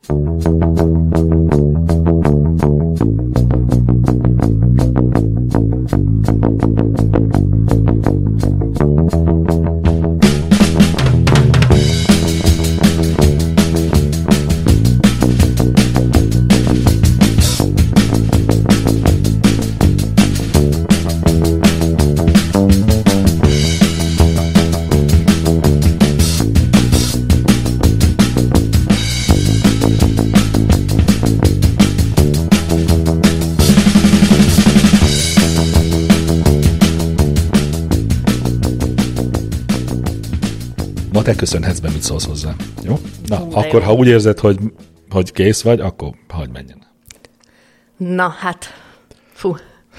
Te köszönhetsz be, mit szólsz hozzá. Jó? Na, akkor ha úgy érzed, hogy kész vagy, akkor hagyd menjen. Na, hát, fú.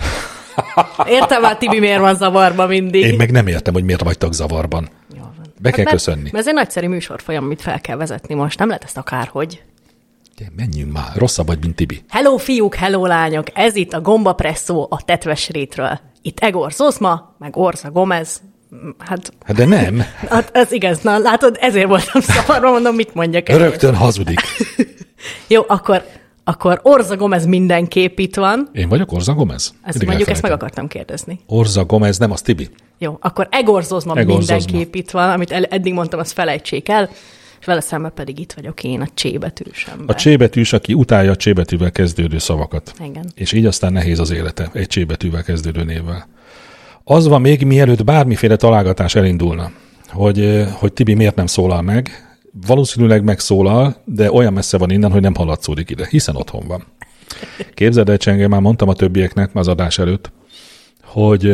Értem már, Tibi, miért van zavarban mindig. Én meg nem értem, hogy miért vagytok zavarban. Jól van. Be kell köszönni. Mert ez egy nagyszerű műsorfolyam, amit fel kell vezetni most. Nem lehet ezt akárhogy. Menjünk már. Rosszabb vagy, mint Tibi. Hello, fiúk, hello, lányok. Ez itt a Gomba Presszó a Tetves Rétről. Itt Egor Zoszma, meg Orza Gomez. Hát de nem. Hát ez igaz. Na, látod, ezért voltam szavarban, mondom, mit mondjak. Rögtön hazudik. Jó, akkor Orza Gomez mindenképp itt van. Én vagyok Orza Gomez? Ezt meg akartam kérdezni. Orza Gomez, nem az Tibi. Jó, akkor Egor Zozma mindenképp itt van, amit eddig mondtam, azt felejtsék el, és vele szemben pedig itt vagyok én, a csébetűs ember. A csébetűs, aki utálja a csébetűvel kezdődő szavakat. Igen. És így aztán nehéz az élete egy csébetűvel kezdődő névvel. Az van még, mielőtt bármiféle találgatás elindulna, hogy Tibi miért nem szólal meg. Valószínűleg megszólal, de olyan messze van innen, hogy nem hallatszódik ide, hiszen otthon van. Képzeld el, Csenge, már mondtam a többieknek az adás előtt, hogy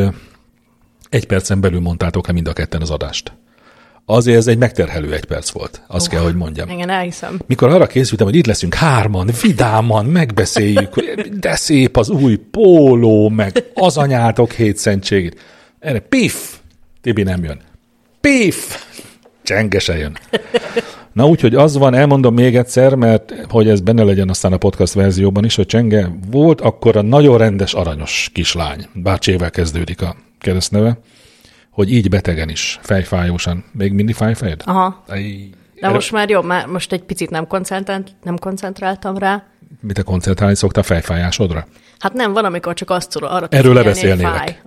1 percen belül mondtátok le mind a ketten az adást. Azért ez egy megterhelő 1 perc volt, azt kell, hogy mondjam. Igen, elhiszem. Mikor arra készültem, hogy itt leszünk 3-an, vidáman, megbeszéljük, de szép az új póló, meg az anyátok 7 szentségét. Erre piff, Tibi nem jön. Piff, Csenge se jön. Na úgyhogy az van, elmondom még egyszer, mert hogy ez benne legyen aztán a podcast verzióban is, hogy Csenge volt akkor a nagyon rendes, aranyos kislány, bár csével kezdődik a keresztneve, hogy így betegen is, fejfájósan. Még mindig fájfejed? Aha. De most már jobb, már most egy picit nem koncentráltam rá. Mit te koncentrálni szoktál fejfájásodra? Hát nem, van, amikor csak azt tudod, arra erről lebeszélnélek.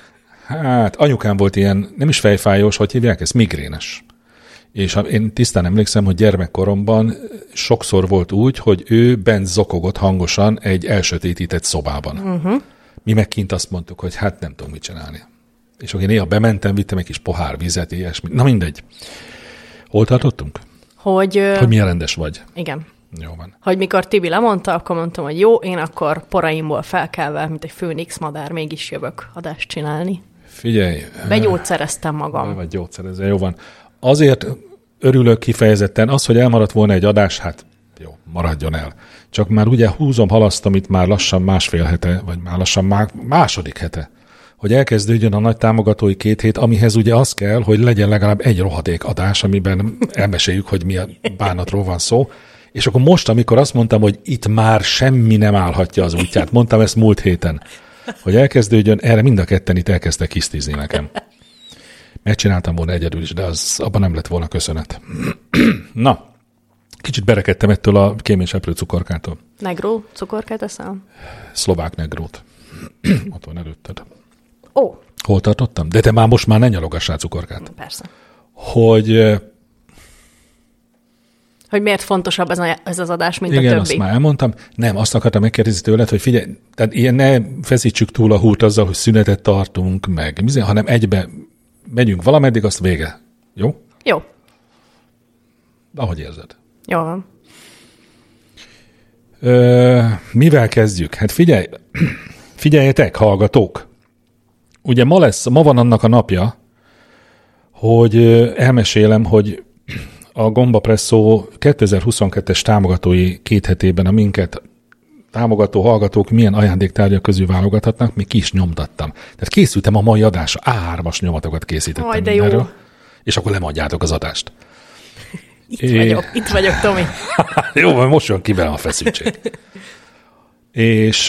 Hát anyukám volt ilyen, nem is fejfájós, hogy hívják ezt, migrénes. És én tisztán emlékszem, hogy gyermekkoromban sokszor volt úgy, hogy ő bent zokogott hangosan egy elsötétített szobában. Uh-huh. Mi meg kint azt mondtuk, hogy hát nem tudom mit csinálni. És akkor én néha bementem, vittem egy kis pohár vizet, ilyesmi. Na mindegy. Hol tartottunk? Hogy milyen rendes vagy. Igen. Jó van. Hogy mikor Tibi lemondta, akkor mondtam, hogy jó, én akkor poraimból felkelve, mint egy főnix madár, mégis jövök adást csinálni. Figyelj. Begyógyszereztem magam. Vagy gyógyszerezzel, jó van. Azért örülök kifejezetten, az, hogy elmaradt volna egy adás, hát jó, maradjon el. Csak már ugye halasztom itt már lassan 1,5 hete, vagy már lassan második hete, hogy elkezdődjön a nagy támogatói 2 hét, amihez ugye az kell, hogy legyen legalább egy rohadék adás, amiben elmeséljük, hogy milyen bánatról van szó. És akkor most, amikor azt mondtam, hogy itt már semmi nem állhatja az útját, mondtam ezt múlt héten, hogy elkezdődjön, erre mind a ketten itt elkezdtek hisztizni nekem. Megcsináltam volna egyedül is, de abban nem lett volna köszönet. Na, kicsit berekedtem ettől a kéményseprő cukorkától. Negró cukorkát eszem? Szlovák negrót. Ott van előtted. Ó. Hol tartottam? De te már most már ne nyalogassál cukorkát. Persze. Hogy miért fontosabb ez az adás, mint igen, a többi. Azt már elmondtam. Nem, azt akartam megkérdezni tőled, hogy figyelj, tehát ilyen ne feszítsük túl a húrt azzal, hogy szünetet tartunk, hanem egybe megyünk valameddig, azt vége. Jó? Jó. Ahogy érzed. Jó van. Mivel kezdjük? Hát figyeljetek, hallgatók! Ugye ma van annak a napja, hogy elmesélem, hogy a Gomba Presszó 2022-es támogatói 2 hetében a minket támogató hallgatók milyen ajándéktárgyak közül válogathatnak, még ki is nyomtattam. Tehát készültem a mai adásra, A3-as nyomatokat készítettem. Aj, de jó. És akkor lemondjátok az adást. Itt vagyok, Tomi. Jó, most jön ki be a feszültség. És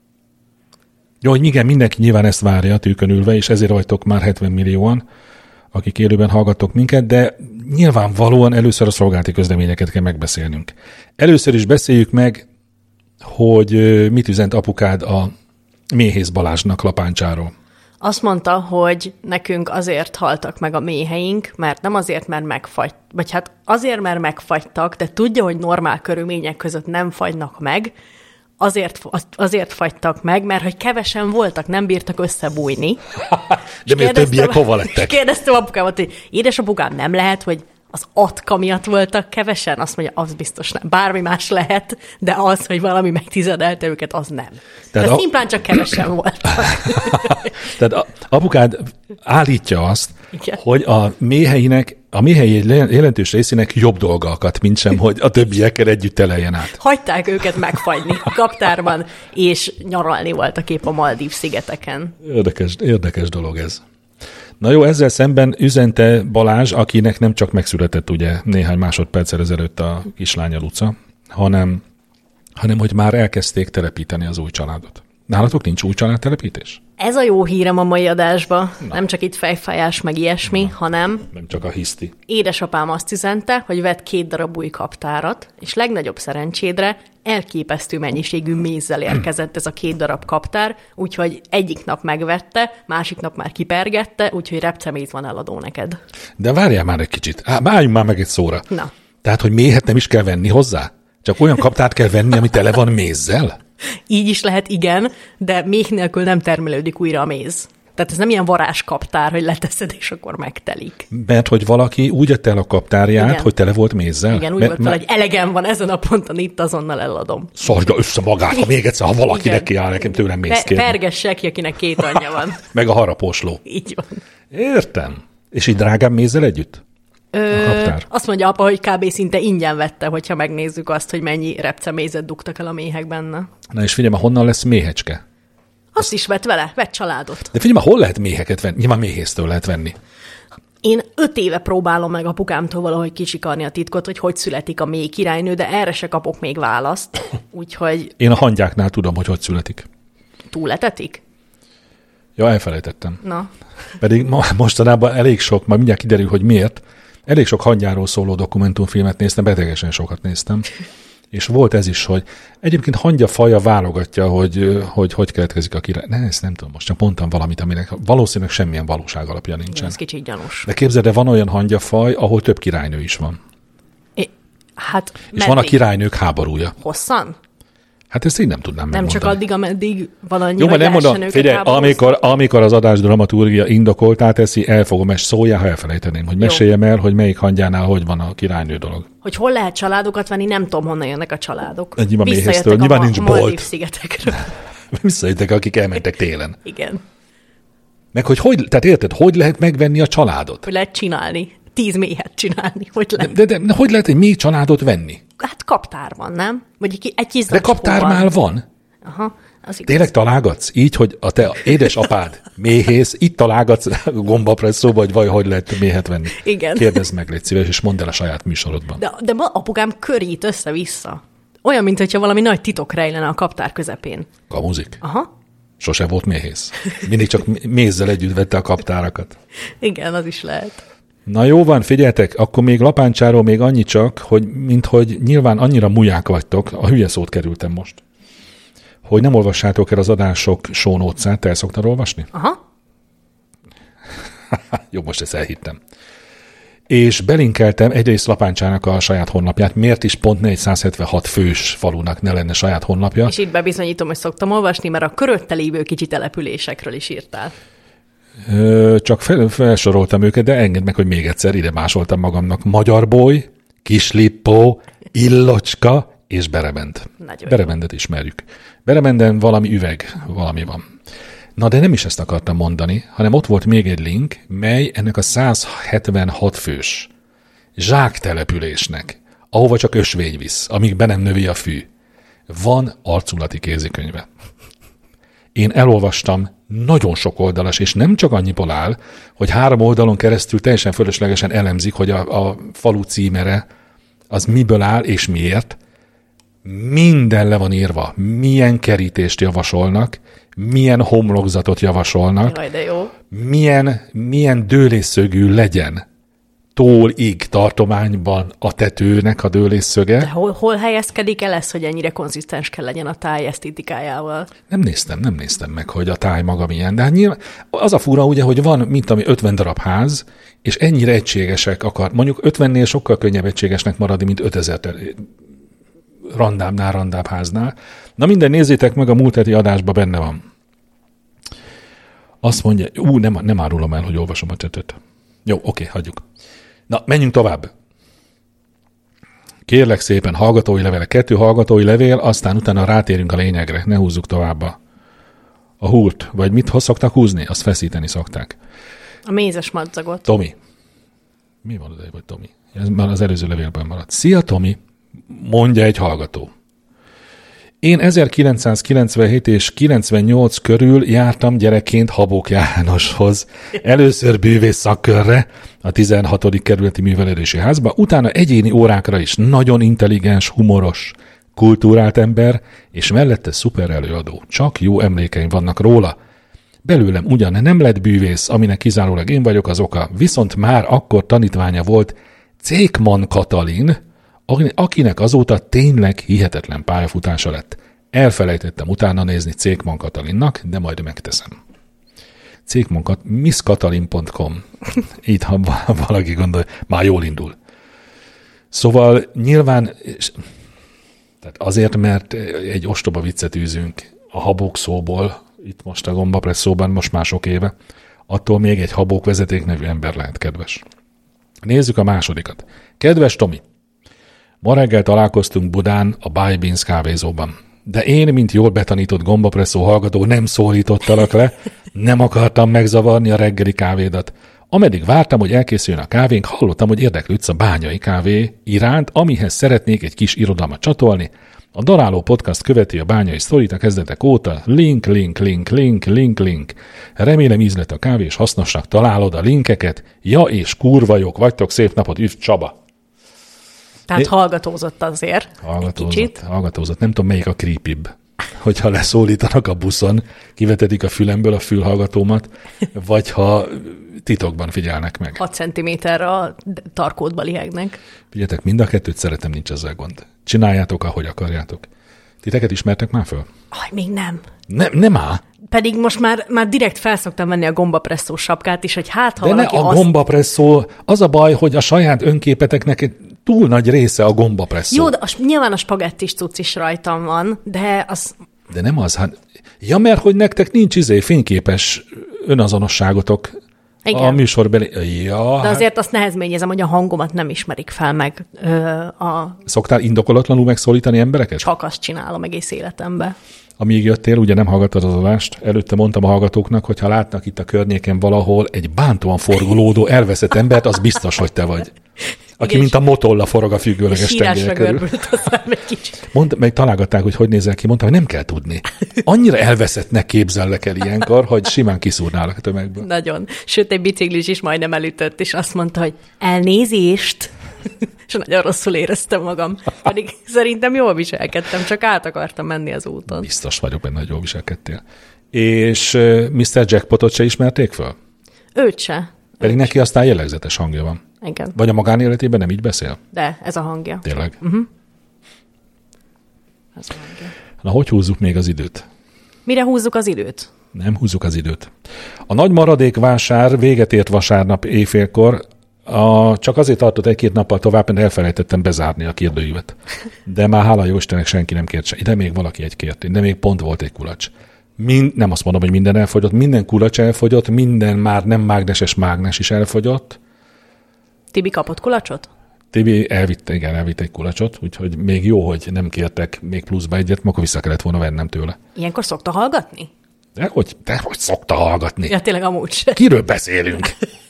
jó, hogy igen, mindenki nyilván ezt várja tűkön ülve, és ezért vagytok már 70 millióan, akik élőben hallgattok minket, de nyilvánvalóan először a szolgálati közleményeket kell megbeszélnünk. Először is beszéljük meg, hogy mit üzent apukád a Méhész Balázsnak Lapáncsáról. Azt mondta, hogy nekünk azért haltak meg a méheink, mert nem azért, mert megfagytak, vagy hát azért, mert megfagytak, de tudja, hogy normál körülmények között nem fagynak meg, azért fagytak meg, mert hogy kevesen voltak, nem bírtak összebújni. De miért többiek hova lettek? És kérdeztem apukámat, hogy édesapukám, nem lehet, hogy az atka miatt voltak kevesen? Azt mondja, az biztos nem. Bármi más lehet, de az, hogy valami megtizedelte őket, az nem. Tehát szimplán csak kevesen voltak. Tehát apukád állítja azt, igen, hogy a méhei jelentős részének jobb dolga akadt, mint sem, hogy a többiekkel együtt teleljen át. Hagyták őket megfagyni a kaptárban, és nyaralni voltak épp a Maldív-szigeteken. Érdekes dolog ez. Na jó, ezzel szemben üzente Balázs, akinek nem csak megszületett ugye néhány másodperccel ezelőtt a kislánya Luca, hanem hogy már elkezdték telepíteni az új családot. Nálatok nincs új családtelepítés? Ez a jó hírem a mai adásban. Nem csak itt fejfájás, meg ilyesmi, hanem... Nem csak a hiszti. Édesapám azt üzente, hogy vett 2 darab új kaptárat, és legnagyobb szerencsédre elképesztő mennyiségű mézzel érkezett ez a 2 darab kaptár, úgyhogy egyik nap megvette, másik nap már kipergette, úgyhogy repceméz van eladó neked. De várjál már egy kicsit. Álljunk már meg egy szóra. Na. Tehát, hogy méhet nem is kell venni hozzá? Csak olyan kaptárt kell venni, ami tele van mézzel? Így is lehet, igen, de méh nélkül nem termelődik újra a méz. Tehát ez nem ilyen varázskaptár, hogy leteszed, és akkor megtelik. Mert hogy valaki úgy adta el a kaptárját, igen, hogy tele volt mézzel? Igen, úgy volt fel, hogy elegem van ezen a ponton, itt azonnal eladom. Szarja össze magát, ha még egyszer, ha valakinek kiáll nekem tőlem méz kérni. Pergesse ki, akinek 2 anyja van. Meg a harapósló. Így van. Értem. És így drágább mézzel együtt? Azt mondja apa, hogy kb. Szinte ingyen vette, hogyha megnézzük azt, hogy mennyi repcemézet dugtak el a méhek benne. Na és figyelj, honnan lesz méhecske? Azt is vett vele, vett családot. De figyelj, hol lehet méheket venni? Nyilván méhésztől lehet venni. Én 5 éve próbálom meg apukámtól valahogy kicsikarni a titkot, hogy születik a méh királynő, de erre se kapok még választ. Úgyhogy... Én a hangyáknál tudom, hogy születik. Túletetik? Ja, elfelejtettem. Na. Pedig mostanában elég sok, majd mindjárt kiderül, hogy miért. Elég sok hangyáról szóló dokumentumfilmet néztem, betegesen sokat néztem. És volt ez is, hogy egyébként hangya faja válogatja, hogy keletkezik a király. Ne, ezt nem tudom, most csak mondtam valamit, aminek valószínűleg semmilyen valóság alapja nincsen. Ez kicsit gyanús. De képzeld, de van olyan hangyafaj, ahol több királynő is van. Hát és meddig? Van a királynők háborúja. Hosszan? Hát ezt én nem tudnám megmondani. Nem csak addig, ameddig valannyi, jó, hogy nem mondom, figyelj, amikor az adás dramaturgia indokoltá teszi, el fogom, és szóljál, ha elfelejteném, hogy meséljem el, hogy melyik hangyánál hogy van a királynő dolog. Hogy hol lehet családokat venni, nem tudom, honnan jönnek a családok. Nyilván méhésztől, nyilván nincs bolt. Maldív-szigetekről. Visszajöttek, akik elmentek télen. Igen. Meg tehát érted, hogy lehet megvenni a családot? Hogy lehet csinálni. 10 méhet csinálni. Hogy lehet? De hogy lehet egy méh családot venni? Hát kaptárban, nem? Vagy egy kis de kaptár már van? Aha, az igaz. Tényleg találgatsz? Így, hogy a te édesapád méhész, itt találgatsz gombapresszóba, vagy hogy lehet méhet venni? Igen. Kérdezd meg, légy szíves, és mondd el a saját műsorodban. De apukám körít össze-vissza. Olyan, mintha valami nagy titok rejlene a kaptár közepén. Kamuzik? Aha. Sose volt méhész. Mindig csak mézzel együtt vette a kaptárakat. Igen, az is lehet. Na jó van, figyeljetek, akkor még Lapáncsáról még annyi csak, hogy nyilván annyira muják vagytok, a hülye szót kerültem most, hogy nem olvassátok el az adások show notes-át, te el szoktad olvasni? Aha. Jó, most ezt elhittem. És belinkeltem egyrészt Lapáncsának a saját honlapját, miért is pont 476 fős falunak ne lenne saját honlapja. És itt bebizonyítom, hogy szoktam olvasni, mert a körötte lévő kicsi településekről is írtál. Csak felsoroltam őket, de engedd meg, hogy még egyszer ide másoltam magamnak. Magyarboly, Kislippó, Illocska és Berebend. Berebendet ismerjük. Berebenden valami valami van. Na, de nem is ezt akartam mondani, hanem ott volt még egy link, mely ennek a 176 fős zsáktelepülésnek, ahova csak ösvény visz, amíg be nem növi a fű. Van arculati kézikönyve. Én elolvastam, nagyon sok oldalas, és nem csak annyiból áll, hogy 3 oldalon keresztül teljesen fölöslegesen elemzik, hogy a falu címere az miből áll és miért. Minden le van írva, milyen kerítést javasolnak, milyen homlokzatot javasolnak, Jaj, de jó. milyen dőlésszögű legyen tólig tartományban a tetőnek a dőlésszöge. De hol helyezkedik el ez, hogy ennyire konzisztens kell legyen a táj esztétikájával? Nem néztem meg, hogy a táj maga milyen. De hát nyilván az a fura ugye, hogy van, mint ami 50 darab ház, és ennyire egységesek mondjuk 50-nél sokkal könnyebb egységesnek maradni, mint 5000 randább háznál. Na minden, nézzétek meg, a múlt heti adásban benne van. Azt mondja, nem árulom el, hogy olvasom a csetet. Jó, oké, hagyjuk. Na, menjünk tovább. Kérlek szépen, hallgatói levelek. 2 hallgatói levél, aztán utána rátérünk a lényegre. Ne húzzuk tovább a húrt. Vagy mit szoktak húzni? Azt feszíteni szokták. A mézes madzagot. Tomi. Mi van oda, vagy Tomi? Ez már az előző levélben maradt. Szia, Tomi, mondja egy hallgató. Én 1997 és 98 körül jártam gyerekként Habók Jánoshoz. Először bűvész szakkörre a 16. kerületi művelődési házba, utána egyéni órákra is nagyon intelligens, humoros, kultúrált ember, és mellette szuper előadó. Csak jó emlékeim vannak róla. Belőlem ugyan nem lett bűvész, aminek kizárólag én vagyok az oka, viszont már akkor tanítványa volt Cékman Katalin, akinek azóta tényleg hihetetlen pályafutása lett. Elfelejtettem utána nézni Cékman Katalinnak, de majd megteszem. misskatalin.com. Itt, ha valaki gondol, már jól indul. Szóval nyilván, tehát azért, mert egy ostoba viccet űzünk a Habók szóból, itt most a Gombapresszóban, most már sok éve, attól még egy Habók vezeték nevű ember lehet kedves. Nézzük a másodikat. Kedves Tomi, ma reggel találkoztunk Budán a Buy Beans kávézóban. De én, mint jól betanított gombapresszó hallgató, nem szólítottalak le, nem akartam megzavarni a reggeli kávédat. Ameddig vártam, hogy elkészüljön a kávénk, hallottam, hogy érdeklődsz a bányai kávé iránt, amihez szeretnék egy kis irodalmat csatolni. A Daráló Podcast követi a bányai sztorit a kezdetek óta. Link. Remélem ízlet a kávé, és hasznosnak találod a linkeket. Ja, és kurva jók vagytok, szép napot, üdv Csaba! Tehát hallgatózott azért. Hallgatózott. Nem tudom, melyik a creepibb. Hogyha leszólítanak a buszon, kivetetik a fülemből a fülhallgatómat, vagy ha titokban figyelnek meg. 6 centiméterre a tarkódba lihegnek. Figyeljetek, mind a kettőt szeretem, nincs ezzel gond. Csináljátok, ahogy akarjátok. Titeket ismertek már föl? Még nem. Nem áll. Pedig most már direkt felszoktam venni a gombapresszó sapkát is, hogy hát ha de valaki ne a gombapresszó, az a baj, hogy a saját önképeteknek túl nagy része a gombapresszó. Jó, de nyilván a spagettis cucc is rajtam van, de az... De nem az, hát... Ja, mert hogy nektek nincs fényképes önazonosságotok. Igen. A műsorbeli... Ja, de azért azt nehezményezem, hogy a hangomat nem ismerik fel meg Szoktál indokolatlanul megszólítani embereket? Csak azt csinálom egész életemben. Amíg jöttél, ugye nem hallgattad az adást, előtte mondtam a hallgatóknak, hogy ha látnak itt a környéken valahol egy bántóan forgolódó, elveszett embert, az biztos, hogy te vagy. Aki igen, mint a motolla forog a függőleges tengely körül. Meg találgatták, hogy nézel ki, mondta, hogy nem kell tudni. Annyira elveszettnek képzellek el ilyenkor, hogy simán kiszúrnálak a tömegből. Nagyon. Sőt, egy biciklis is majdnem elütött, és azt mondta, hogy elnézést. És nagyon rosszul éreztem magam. Pedig szerintem jól viselkedtem, csak át akartam menni az úton. Biztos vagyok benne, hogy jól viselkedtél. És Mr. Jackpotot se ismerték föl? Őt se. Pedig neki aztán jellegzetes hangja van. Igen. Vagy a magánéletében nem így beszél? De, ez a hangja. Tényleg? Ez a hangja. Na, hogy húzzuk még az időt? Mire húzzuk az időt? Nem húzzuk az időt. A nagy maradékvásár véget ért vasárnap éjfélkor, csak azért tartott 1-2 nappal tovább, mert elfelejtettem bezárni a kérdőívet. De már hála jó Istennek senki nem kért se. De még valaki egy kért, de még pont volt egy kulacs. Nem azt mondom, hogy minden elfogyott, minden kulacs elfogyott, minden már nem mágneses mágnes is elfogyott. Tibi kapott kulacsot? Tibi elvitt egy kulacsot, úgyhogy még jó, hogy nem kértek még pluszba egyet, akkor vissza kellett volna vennem tőle. Ilyenkor szokta hallgatni? De hogy szokta hallgatni? Ja, tényleg amúgy se. Kiről beszélünk?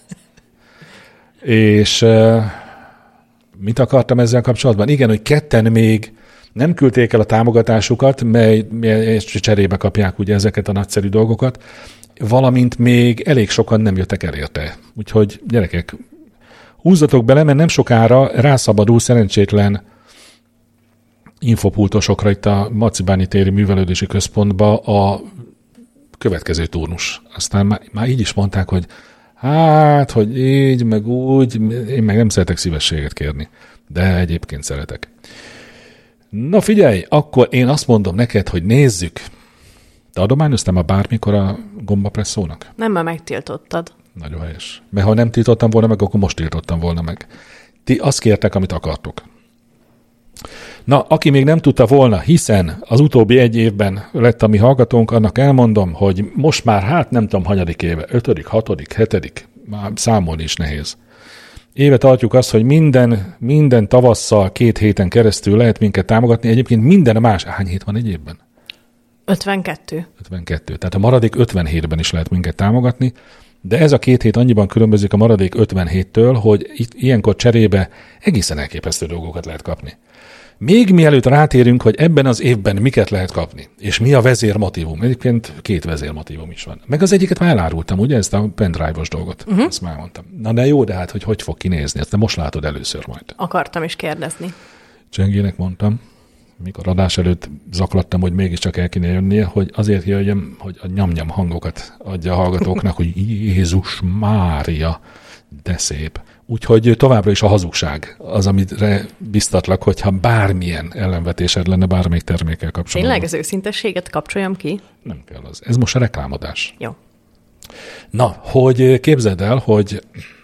És mit akartam ezzel kapcsolatban? Igen, hogy ketten még nem küldték el a támogatásukat, mely cserébe kapják ugye ezeket a nagyszerű dolgokat, valamint még elég sokan nem jöttek el érte. Úgyhogy gyerekek, húzzatok bele, mert nem sokára rászabadul szerencsétlen infopultosokra itt a Macibáni téri művelődési központba a következő turnus. Aztán már így is mondták, hogy hát, hogy így, meg úgy, én meg nem szeretek szívességet kérni. De egyébként szeretek. Na figyelj, akkor én azt mondom neked, hogy nézzük. Te adományoztál már bármikor a gombapresszónak? Nem, mert megtiltottad. Nagyon helyes. Mert ha nem tiltottam volna meg, akkor most tiltottam volna meg. Ti azt kértek, amit akartok. Na, aki még nem tudta volna, hiszen az utóbbi 1 évben lett a mi hallgatónk, annak elmondom, hogy most már hát nem tudom, hanyadik éve, 5., 6., 7., már számolni is nehéz. Éve tartjuk azt, hogy minden tavasszal 2 héten keresztül lehet minket támogatni. Egyébként minden más. Hány hét van egy évben? 52. 52. Tehát a maradék 57-ben is lehet minket támogatni, de ez a 2 hét annyiban különbözik a maradék 57-től, hogy itt ilyenkor cserébe egészen elképesztő dolgokat lehet kapni. Még mielőtt rátérünk, hogy ebben az évben miket lehet kapni, és mi a vezérmotívum. Egyébként 2 vezérmotívum is van. Meg az egyiket már elárultam, ugye, ezt a pendrive-os dolgot. Ezt már mondtam. Na de jó, de hát, hogy fog kinézni, ezt most látod először majd. Akartam is kérdezni. Csengének mondtam, mikor adás előtt zaklattam, hogy mégiscsak el kéne jönnie, hogy azért jöjjem, hogy a nyam-nyam hangokat adja a hallgatóknak, hogy Jézus Mária, de szép. Úgyhogy továbbra is a hazugság az, amire biztatlak, hogyha bármilyen ellenvetésed lenne bármelyik termékkel kapcsolatban. Tényleg az őszintességet kapcsoljam ki? Nem kell az. Ez most a reklámadás. Jó. Na, hogy képzeld el, hogy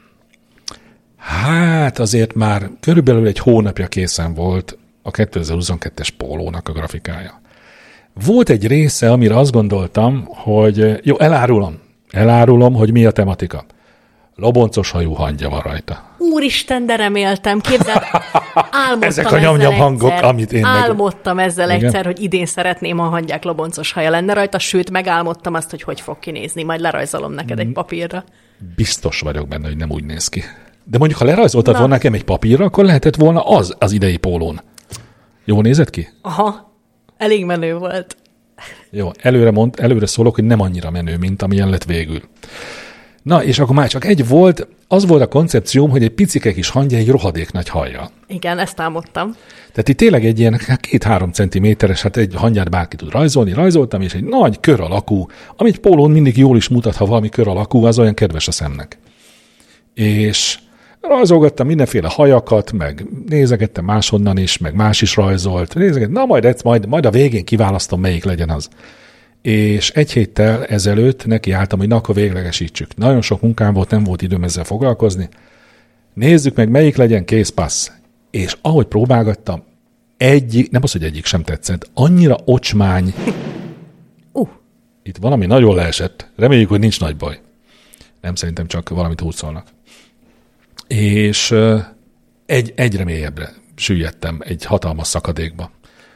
hát azért már körülbelül 1 hónapja készen volt a 2022-es pólónak a grafikája. Volt egy része, amire azt gondoltam, hogy jó, elárulom, hogy mi a tematika. Loboncos hajú hangya van rajta. Úristen, de reméltem, képzeld, álmodtam ezek a nyom-nyom hangok, egyszer, amit én álmodtam ezzel igen? egyszer, hogy idén szeretném, ha hangyák loboncos haja lenne rajta, sőt, megálmodtam azt, hogy fog kinézni, majd lerajzolom neked egy papírra. Biztos vagyok benne, hogy nem úgy néz ki. De mondjuk, ha lerajzoltad volna nekem egy papírra, akkor lehetett volna az idei pólón. Jól nézett ki? Aha, elég menő volt. Jó, előre szólok, hogy nem annyira menő, mint amilyen lett végül. Na, és akkor már csak egy volt, az volt a koncepcióm, hogy egy picike kis hangya egy rohadék nagy hajjal. Igen, ezt álmodtam. Tehát itt tényleg egy ilyen 2-3 centiméteres, hát egy hangyát bárki tud rajzolni, rajzoltam, és egy nagy kör alakú, amit pólón mindig jól is mutat, ha valami kör alakú, az olyan kedves a szemnek. És rajzolgattam mindenféle hajakat, meg nézegettem máshonnan is, meg más is rajzolt. Na majd a végén kiválasztom, melyik legyen az. És 1 héttel ezelőtt nekiálltam, hogy na, akkor véglegesítsük. Nagyon sok munkám volt, nem volt időm ezzel foglalkozni. Nézzük meg, melyik legyen, kész, passz. És ahogy próbálgattam, nem az, hogy egyik sem tetszett, annyira ocsmány. Itt valami nagyon leesett. Reméljük, hogy nincs nagy baj. Nem, szerintem csak valamit húzolnak. És egyre mélyebbre süllyedtem egy hatalmas szakadékba.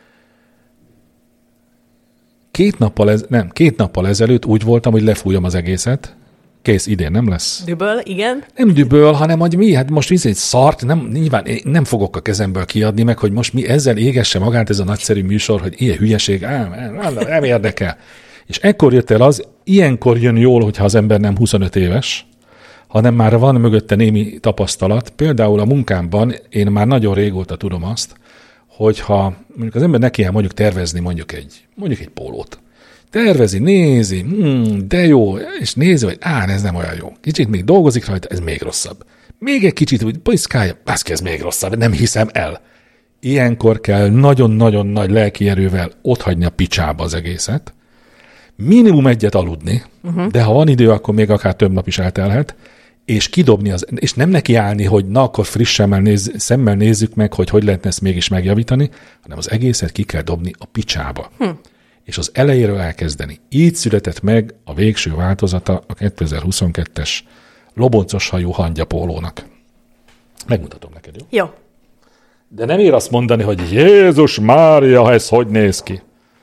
2 nappal ezelőtt úgy voltam, hogy lefújom az egészet. Kész, idén nem lesz. Düböl, igen. Nem düböl, hanem hogy mi? Hát most egy szart, nyilván nem fogok a kezemből kiadni meg, hogy most mi ezzel égesse magát ez a nagyszerű műsor, hogy ilyen hülyeség, nem érdekel. És ekkor jött el az, ilyenkor jön jól, hogyha az ember nem 25 éves, hanem már van mögötte némi tapasztalat. Például a munkámban én már nagyon régóta tudom azt, hogyha mondjuk az ember nekiáll mondjuk tervezni mondjuk egy pólót. Tervezi, nézi, de jó, és nézi, hogy ez nem olyan jó. Kicsit még dolgozik rajta, ez még rosszabb. Még egy kicsit úgy piszkálja, ez még rosszabb, nem hiszem el. Ilyenkor kell nagyon-nagyon nagy lelki erővel otthagyni a picsába az egészet, minimum egyet aludni, de ha van idő, akkor még akár több nap is eltelhet, és kidobni és nem nekiállni, hogy na, akkor frissen szemmel nézzük meg, hogy lehetne ezt mégis megjavítani, hanem az egészet ki kell dobni a picsába. És az elejéről elkezdeni. Így született meg a végső változata a 2022-es loboncos hajú hangyapólónak. Megmutatom neked, jó? Jó. De nem ér azt mondani, hogy Jézus Mária, ez hogy néz ki?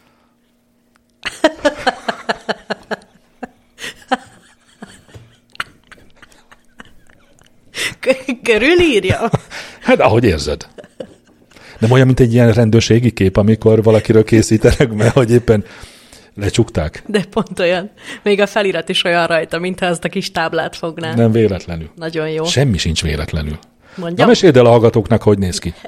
Körülírja? Hát ahogy érzed. Nem olyan, mint egy ilyen rendőrségi kép, amikor valakiről készítenek, mert hogy éppen lecsukták. De pont olyan. Még a felirat is olyan rajta, mintha azt a kis táblát fogná. Nem véletlenül. Nagyon jó. Semmi sincs véletlenül. Mondjam? Na, meséld el a hallgatóknak, hogy néz ki.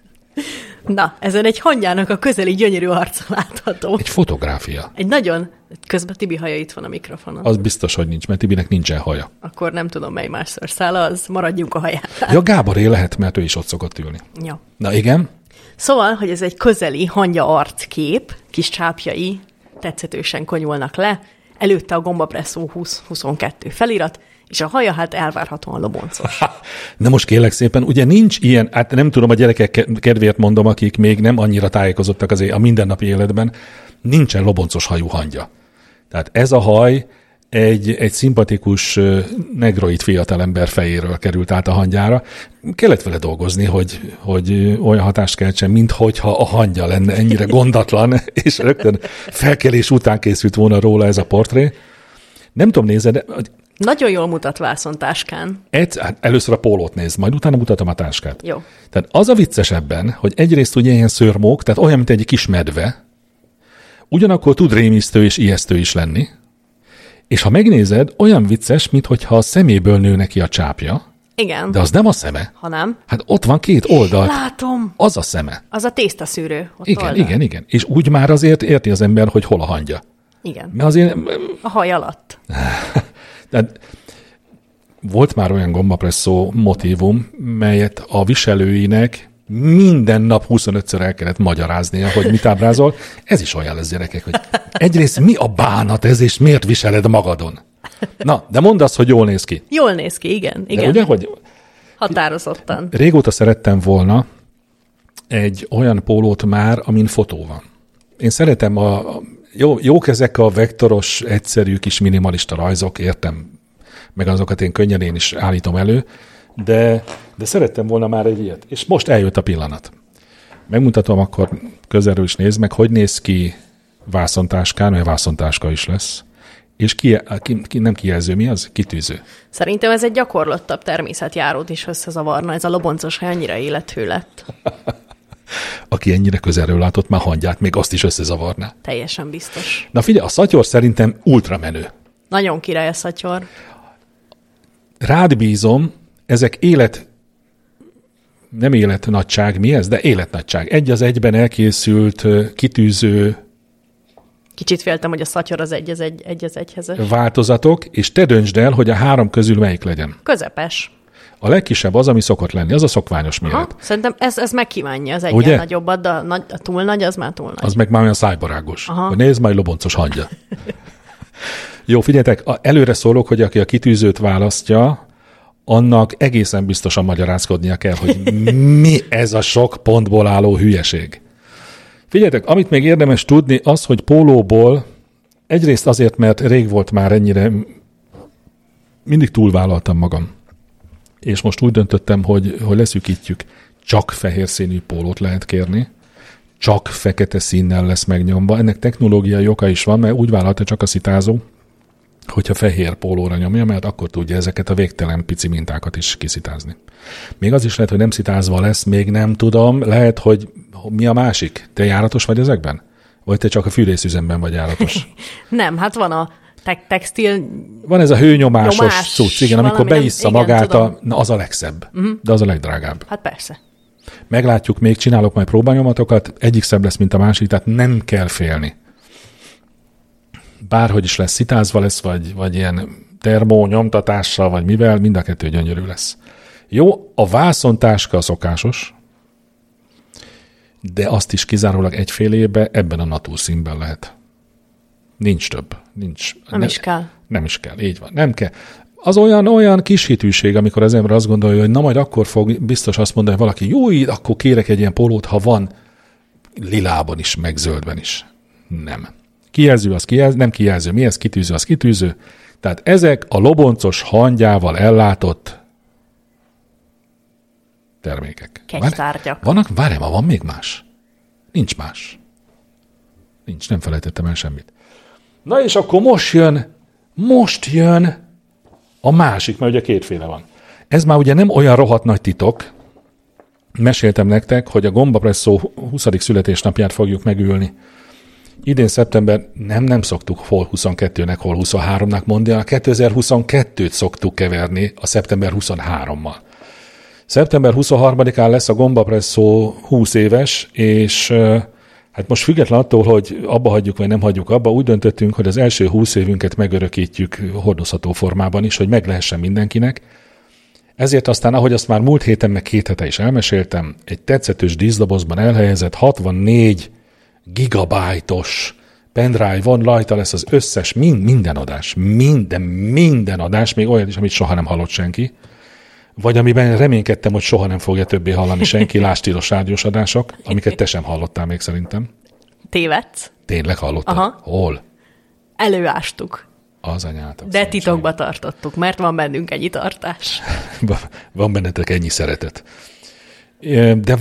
Na, ezen egy hangyának a közeli gyönyörű arca látható. Egy fotográfia. Egy nagyon Közben Tibi haja itt van a mikrofonon. Az biztos, hogy nincs, mert Tibinek nincsen haja. Akkor nem tudom, mely más szőrszála, az maradjunk a hajánál. Ja, Gáboré lehet, mert ő is ott szokott ülni. Ja. Na igen? Szóval, hogy ez egy közeli hangya arckép, kis csápjai tetszetősen konyulnak le, előtte a gombapresszó 2022 felirat, és a haja hát elvárhatóan loboncos. Na most kérlek szépen, ugye nincs ilyen, hát nem tudom, a gyerekek kedvéért mondom, akik még nem annyira tájékozottak azért a mindennapi életben, nincsen loboncos hajú hangya. Tehát ez a haj egy szimpatikus negroid fiatalember fejéről került át a hangyára. Kellett vele dolgozni, hogy olyan hatást keltsen, minthogyha a hangya lenne ennyire gondatlan, és rögtön felkelés után készült volna róla ez a portré. Nem tudom, nézed, de... Nagyon jól mutat vászontáskán. Hát először a pólót nézd, majd utána mutatom a táskát. Jó. Tehát az a vicces ebben, hogy egyrészt ugye ilyen szőrmók, tehát olyan, mint egy kis medve, ugyanakkor tud rémisztő és ijesztő is lenni, és ha megnézed, olyan vicces, minthogyha a szeméből nő neki a csápja, Igen. de az nem a szeme. Ha nem? Hát ott van két oldal. Látom. Az a szeme. Az a tésztaszűrő. Ott Igen, oldal. igen. És úgy már azért érti az ember, hogy hol a hangya. Igen. Mert azért... A haj alatt. Tehát volt már olyan gombapresszó motívum, melyet a viselőinek minden nap 25-ször el kellett magyaráznia, hogy mit ábrázol. Ez is olyan lesz, gyerekek, hogy egyrészt mi a bánat ez, és miért viseled magadon? Na, de mondd azt, hogy jól néz ki. Jól néz ki, igen. De ugye, hogy Határozottan. régóta szerettem volna egy olyan pólót már, amin fotó van. Én szeretem jók ezek a vektoros, egyszerű kis minimalista rajzok, értem, meg azokat én könnyedén is állítom elő, de szerettem volna már egy ilyet. És most eljött a pillanat. Megmutatom, akkor közelről is nézd meg, hogy néz ki vászontáskán, mert vászontáska is lesz. És nem kijelző, mi az? Kitűző. Szerintem ez egy gyakorlottabb természetjárót is összezavarna, ez a loboncos hely annyira élethű lett. Aki ennyire közelről látott már hangyát, még azt is összezavarná. Teljesen biztos. Na figyelj, a szatyor szerintem ultramenő. Nagyon király a szatyor. Rád bízom, ezek nem életnagyság, mi ez? De életnagyság. Egy az egyben elkészült kitűző Kicsit féltem, hogy a szatyor az egy az egyhez. változatok, és te döntsd el, hogy a három közül melyik legyen. Közepes. A legkisebb az, ami szokott lenni, az a szokványos méret. Aha, szerintem ez megkívánja az egyen Ugye? nagyobbat, de a túl nagy, az már túl nagy. Az meg már olyan szájbarágos. Aha. Hogy nézd, majd loboncos hangja. Jó, figyeljetek, előre szólok, hogy aki a kitűzőt választja, annak egészen biztosan magyarázkodnia kell, hogy mi ez a sok pontból álló hülyeség. Figyeljetek, amit még érdemes tudni, az, hogy pólóból egyrészt azért, mert rég volt már ennyire, mindig túlvállaltam magam. És most úgy döntöttem, hogy leszűkítjük. Csak fehér színű pólót lehet kérni, csak fekete színnel lesz megnyomva. Ennek technológiai oka is van, mert úgy vállalta csak a szitázó, hogyha fehér pólóra nyomja, mert akkor tudja ezeket a végtelen pici mintákat is kiszitázni. Még az is lehet, hogy nem szitázva lesz, még nem tudom. Lehet, hogy mi a másik? Te járatos vagy ezekben? Vagy te csak a fűrészüzemben vagy járatos? Nem, hát van a textil... Van ez a hőnyomásos cucc, igen, amikor valami, beissza nem, igen, magát, na az a legszebb, de az a legdrágább. Hát persze. Meglátjuk, még csinálok majd próbányomatokat, egyik szebb lesz, mint a másik, tehát nem kell félni. Bárhogy is lesz, szitázva lesz, vagy ilyen termó nyomtatással, vagy mivel, mind a kettő gyönyörű lesz. Jó, a vászontáska a szokásos, de azt is kizárólag egyfélébe ebben a natúrszínben lehet. Nincs több. Nincs. Is kell. Nem is kell, így van. Nem kell. Az olyan kis hitűség, amikor az ember azt gondolja, hogy na majd akkor fog biztos azt mondani valaki, jó, akkor kérek egy ilyen pólót, ha van lilában is, meg zöldben is. Nem. Kijelző az kijelző, nem kijelző. Mi ez? Kitűző az kitűző. Tehát ezek a loboncos hangyával ellátott termékek. Kegytárgyak. Várj, van még más? Nincs más. Nincs, nem felejtettem el semmit. Na és akkor most jön a másik, mert ugye kétféle van. Ez már ugye nem olyan rohadt nagy titok. Meséltem nektek, hogy a gombapresszó 20. születésnapját fogjuk megülni. Idén szeptember nem szoktuk hol 22-nek, hol 23-nak mondani, a 2022-t szoktuk keverni a szeptember 23-mal. Szeptember 23-án lesz a gombapresszó 20 éves, és Hát most független attól, hogy abba hagyjuk, vagy nem hagyjuk abba, úgy döntöttünk, hogy az első 20 évünket megörökítjük hordozható formában is, hogy meg lehessen mindenkinek. Ezért aztán, ahogy azt már múlt héten, meg 2 hete is elmeséltem, egy tetszetős díszdobozban elhelyezett 64 gigabájtos pendrive van, rajta lesz az összes, minden adás, minden adás, még olyan is, amit soha nem hallott senki, vagy amiben reménykedtem, hogy soha nem fogja többé hallani senki, lástíros rádiós adások, amiket te sem hallottál még szerintem. Tévedsz? Tényleg hallottad? Aha. Hol? Előástuk. Az anyátok. De titokba tartottuk, mert van bennünk ennyi tartás. Van bennetek ennyi szeretet. De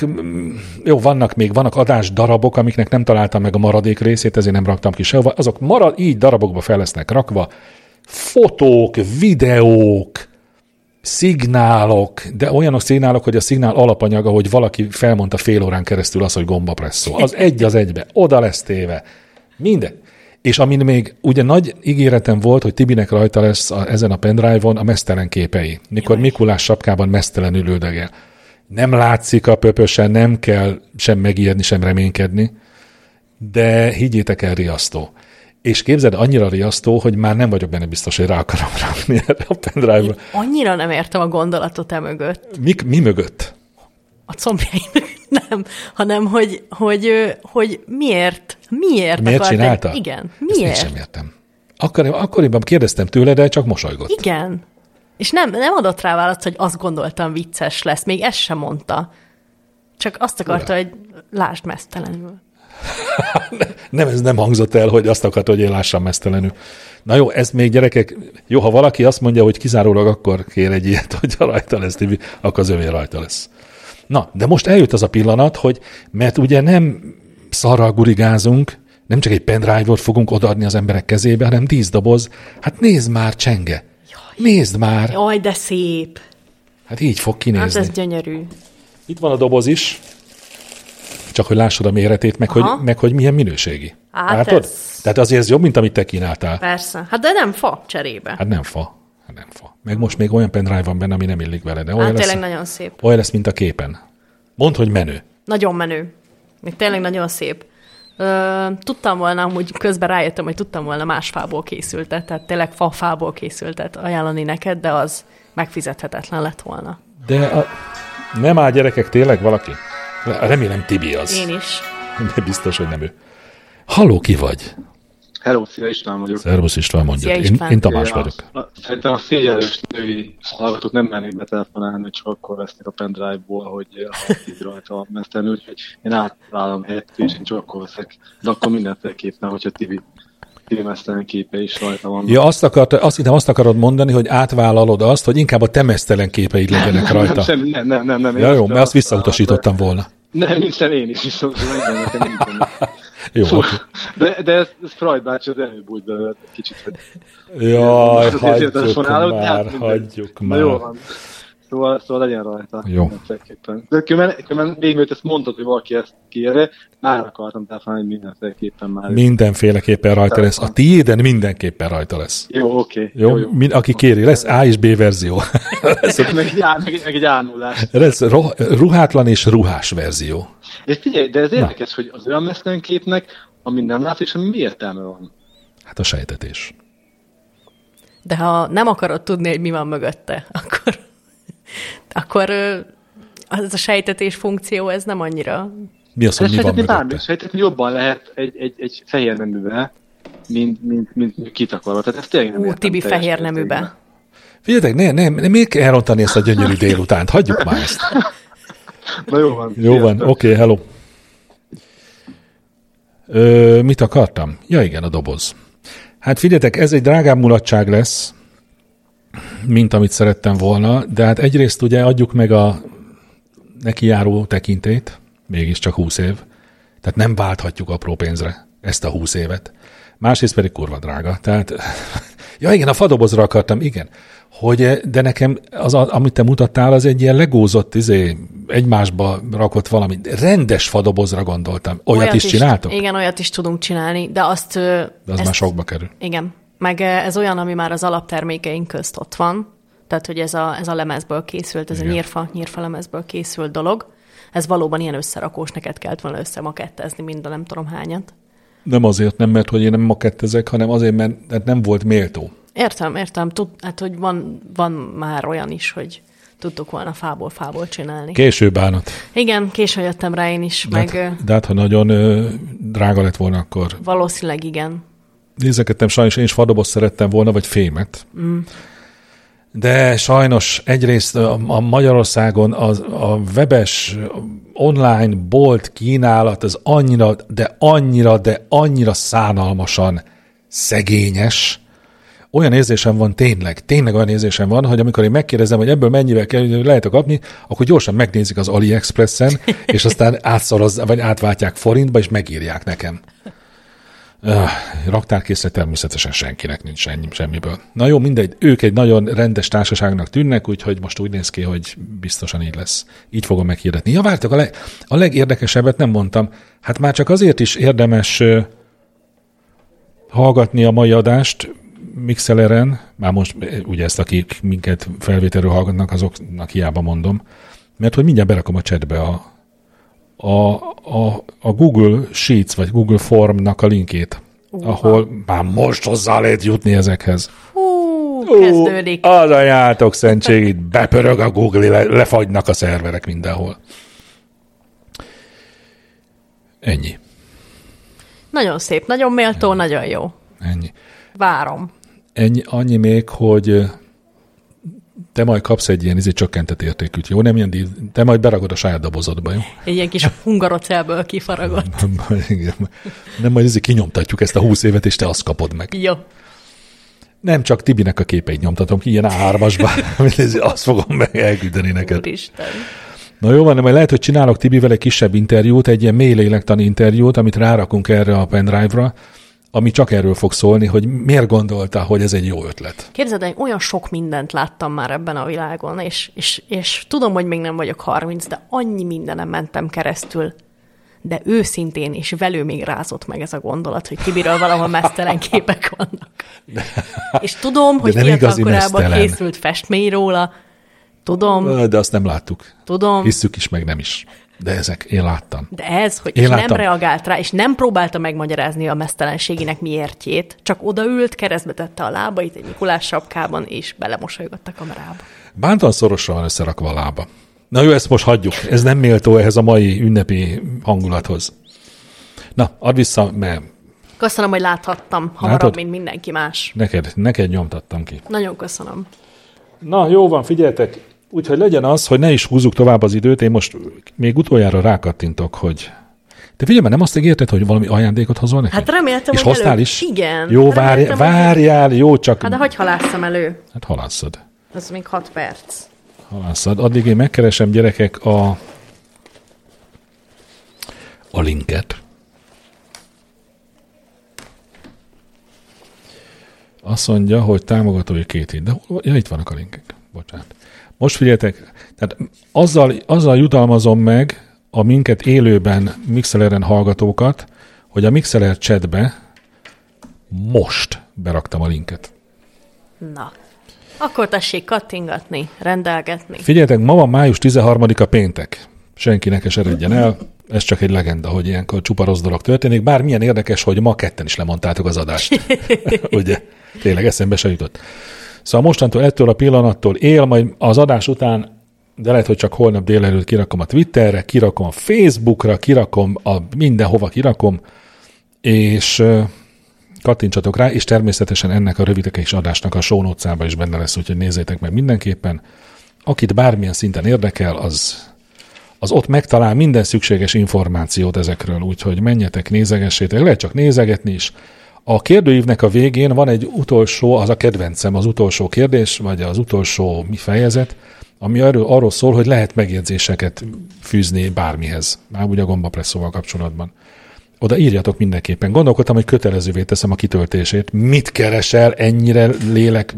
vannak adásdarabok, amiknek nem találtam meg a maradék részét, ezért nem raktam ki sehova. Azok így darabokba fel lesznek rakva. Fotók, videók, szignálok, de olyanok szignálok, hogy a szignál alapanyaga, hogy valaki felmondta fél órán keresztül az, hogy gombapresszó. Az egybe, oda lesz téve. Minden. És amin még ugye nagy ígéretem volt, hogy Tibinek rajta lesz ezen a pendrive-on a meztelen képei. Mikor Mikulás sapkában meztelenül üldögél. Nem látszik a pöpösen, nem kell sem megijedni, sem reménykedni, de higgyétek el, riasztó. És képzeld, annyira riasztó, hogy már nem vagyok benne biztos, hogy rá akarom rakni erre a pendrive-ra. Annyira nem értem a gondolatot mögött. Mi mögött? A combjai mögött nem, hanem hogy miért csinálta? Igen, miért? Ezt sem értem. Akkoriban kérdeztem tőle, de csak mosolygott. Igen. És nem adott rá választ, hogy azt gondoltam vicces lesz. Még ezt sem mondta. Csak azt akarta, hogy lásd meztelenül. Nem, ez nem hangzott el, hogy azt akarta, hogy én lássam meztelenül. Na jó, ez még gyerekek, jó, ha valaki azt mondja, hogy kizárólag akkor kér egy ilyet, hogy rajta lesz, akkor az övé rajta lesz. Na, de most eljött az a pillanat, hogy mert ugye nem szarral gurigázunk, nem csak egy pendrive-ot fogunk odaadni az emberek kezébe, hanem 10 doboz. Hát nézd már, Csenge! Nézd már! Jaj, de szép! Hát így fog kinézni. Hát ez gyönyörű. Itt van a doboz is, csak hogy lássad a méretét, meg hogy milyen minőségi. Hát ez... Tehát azért ez jobb, mint amit te kínáltál. Persze. Hát de nem fa cserébe. Hát nem fa. Meg most még olyan pendrive van benne, ami nem illik vele. De olyan tényleg nagyon szép. Olyan lesz, mint a képen. Mondd, hogy menő. Nagyon menő. Még tényleg nagyon szép. Tudtam volna, hogy közben rájöttem, hogy tudtam volna más fából készültet, tehát tényleg fából készültet ajánlani neked, de az megfizethetetlen lett volna. De nem áll gyerekek, tényleg valaki? Remélem Tibi az. Én is. De biztos, hogy nem ő. Halló, ki vagy? Hello, szia, István vagyok. Szervusz István, mondja. Én Tamás vagyok. Szerintem a szégyelős női hallgatók nem mernék betelefonálni, hogy csak akkor vesznek a pendrive-ból, hogy így rajta a mesztelenül, úgyhogy én átvállalom helyett, és én csak akkor veszek. De akkor mindenféleképpen, hogyha Tibi mesztelen képe is rajta van. Ja, azt akarod mondani, hogy átvállalod azt, hogy inkább a te mesztelen képeid legyenek rajta. Nem. Ja, jó, mert azt visszautasítottam volna. Nem, hiszen én is visszautasítottam. Jó, de ez Freud bácsi az előbb úgy belőle kicsit, hogy... Jaj, hagyjuk már. Na jó van. Szóval legyen rajta. Jó. De különben még mielőtt ezt mondtad, hogy valaki ezt kérje, már akartam telefonálni, hogy mindenféleképpen már... Mindenféleképpen rajta lesz. A tiéden mindenképpen rajta lesz. Jó, oké. Jó? Aki kéri, lesz A és B verzió. meg egy árnulás. Lesz ruhátlan és ruhás verzió. És figyelj, de ez érdekes, hogy az olyan mesztelen képnek, ami nem lát, és ami mi értelme van? Hát a sejtetés. De ha nem akarod tudni, hogy mi van mögötte, akkor ez a sejtetés funkció, ez nem annyira... Mi az, hogy mi van mögötte? Sejtetni jobban lehet egy fehér neműbe, mint kitakarva. Tehát ez tényleg nem értem. Tibi fehér neműbe. Figyeljetek, miért kell elrontani ezt a gyönyörű délutánt? Hagyjuk már ezt. Na jó van. Jó van, oké, hello. Mit akartam? Ja igen, a doboz. Hát figyeljetek, ez egy drágább mulatság lesz, mint amit szerettem volna, de hát egyrészt ugye adjuk meg a neki járó tekintélyt, mégiscsak 20 év, tehát nem válthatjuk apró pénzre ezt a 20 évet. Másrészt pedig kurva drága. Tehát, ja igen, a fadobozra akartam, igen. De nekem amit te mutattál, az egy ilyen legózott, egymásba rakott valami. Rendes fadobozra gondoltam. Olyat is csináltok? Igen, olyat is tudunk csinálni, de azt... De az már sokba kerül. Igen. Meg ez olyan, ami már az alaptermékeink közt ott van. Tehát, hogy ez a lemezből készült, ez igen. A nyírfa lemezből készült dolog. ez valóban ilyen összerakós, neked kellett volna összemakettezni mind a nem tudom hányat. Nem azért nem, mert hogy én nem makettezek, hanem azért, mert nem volt méltó. Értem. Hát, hogy van már olyan is, hogy tudtuk volna fából csinálni. Késő bánat. Igen, későn jöttem rá én is, De hát, ha nagyon drága lett volna, akkor... Valószínűleg igen. Nézegettem, sajnos én is fadobozt szerettem volna, vagy fémet. De sajnos egyrészt a Magyarországon a webes online bolt kínálat az annyira szánalmasan szegényes. Olyan érzésem van tényleg olyan érzésem van, hogy amikor én megkérdezem, hogy ebből mennyivel lehet kapni, akkor gyorsan megnézik az AliExpressen, és aztán vagy átváltják forintba, és megírják nekem. Raktárkészre természetesen senkinek nincs semmiből. Na jó, mindegy, ők egy nagyon rendes társaságnak tűnnek, úgyhogy most úgy néz ki, hogy biztosan így lesz. Így fogom meghirdetni. Ja, vártok, a legérdekesebbet nem mondtam. Hát már csak azért is érdemes hallgatni a mai adást Mixleren, már most ugye ezt, akik minket felvételről hallgatnak, azoknak hiába mondom, mert hogy mindjárt berakom a chatbe a Google Sheets, vagy Google Formnak a linkét, ahol már most hozzá lehet jutni ezekhez. Kezdődik. Az anyátok szentség, itt bepörög a Google, lefagynak a szerverek mindenhol. Ennyi. Nagyon szép, nagyon méltó, nagyon jó. Ennyi. Várom. Annyi még, hogy te majd kapsz egy ilyen csökkentett értékűt, jó? Nem ilyen te majd beragod a saját dobozodba, jó? Egy ilyen kis hungarocelből kifaragott. Nem, majd kinyomtatjuk ezt a 20 évet, és te azt kapod meg. Jó. Nem csak Tibinek a képeit nyomtatom ki, ilyen A3-asba, azt fogom meg elküldeni neked. Úristen. Na jó van, de majd lehet, hogy csinálok Tibivel egy kisebb interjút, egy ilyen mély lélektani interjút, amit rárakunk erre a pendrive-ra, ami csak erről fog szólni, hogy miért gondolta, hogy ez egy jó ötlet. Képzeld, hogy olyan sok mindent láttam már ebben a világon, és tudom, hogy még nem vagyok 30, de annyi mindenem mentem keresztül. De őszintén és velő még rázott meg ez a gondolat, hogy Tibiről valahol mesztelen képek vannak. És tudom, hogy fiatalkorában készült festmény róla. Tudom. De azt nem láttuk. Tudom. Hisszük is, meg nem is. De én láttam. De ez, hogy és nem reagált rá, és nem próbálta megmagyarázni a mesztelenségének miértjét, csak odaült, keresztbe tette a lábait egy Mikulás sapkában, és belemosolygott a kamerába. Bántan szorosra van összerakva a lába. Na jó, ezt most hagyjuk. Ez nem méltó ehhez a mai ünnepi hangulathoz. Na, add vissza, mert... Köszönöm, hogy láthattam hamarabb, mint mindenki más. Neked nyomtattam ki. Nagyon köszönöm. Na, jó van, figyeljetek. Úgyhogy legyen az, hogy ne is húzzuk tovább az időt, én most még utoljára rákattintok, hogy... Te figyelj, mert nem azt ígérted, hogy valami ajándékot hozol neki? Hát reméltem, és hogy hoztál is? Igen. Jó, várjál, jó, csak... Hát de hogy halásszam elő? Hát halásszad. Ez még 6 perc. Halásszad. Addig én megkeresem, gyerekek, a linket. Azt mondja, hogy támogatói 2 hét. De itt vannak a linkek. Bocsánat. Most figyeljetek, tehát azzal jutalmazom meg a minket élőben Mixleren hallgatókat, hogy a Mixler chatbe most beraktam a linket. Na, akkor tessék kattingatni, rendelgetni. Figyeljetek, ma van május 13-a péntek. Senki ne keseredjen el. Ez csak egy legenda, hogy ilyenkor csupa rossz dolog történik. Bármilyen érdekes, hogy ma ketten is lemondtátok az adást. Ugye? Tényleg eszembe se jutott. Szóval mostantól ettől a pillanattól él, majd az adás után, de lehet, hogy csak holnap délelőtt kirakom a Twitterre, kirakom a Facebookra, kirakom mindenhova kirakom, és kattintsatok rá, és természetesen ennek a rövidekes adásnak a show notes-ába is benne lesz, úgyhogy nézzétek meg mindenképpen. Akit bármilyen szinten érdekel, az ott megtalál minden szükséges információt ezekről, úgyhogy menjetek, nézegessétek, lehet csak nézegetni is. A kérdőívnek a végén van egy utolsó, az a kedvencem, az utolsó kérdés, vagy az utolsó fejezet, ami arról szól, hogy lehet megjegyzéseket fűzni bármihez, már ugye a gombapresszóval kapcsolatban. Oda írjatok mindenképpen. Gondolkodtam, hogy kötelezővé teszem a kitöltését. Mit keresel ennyire lélek?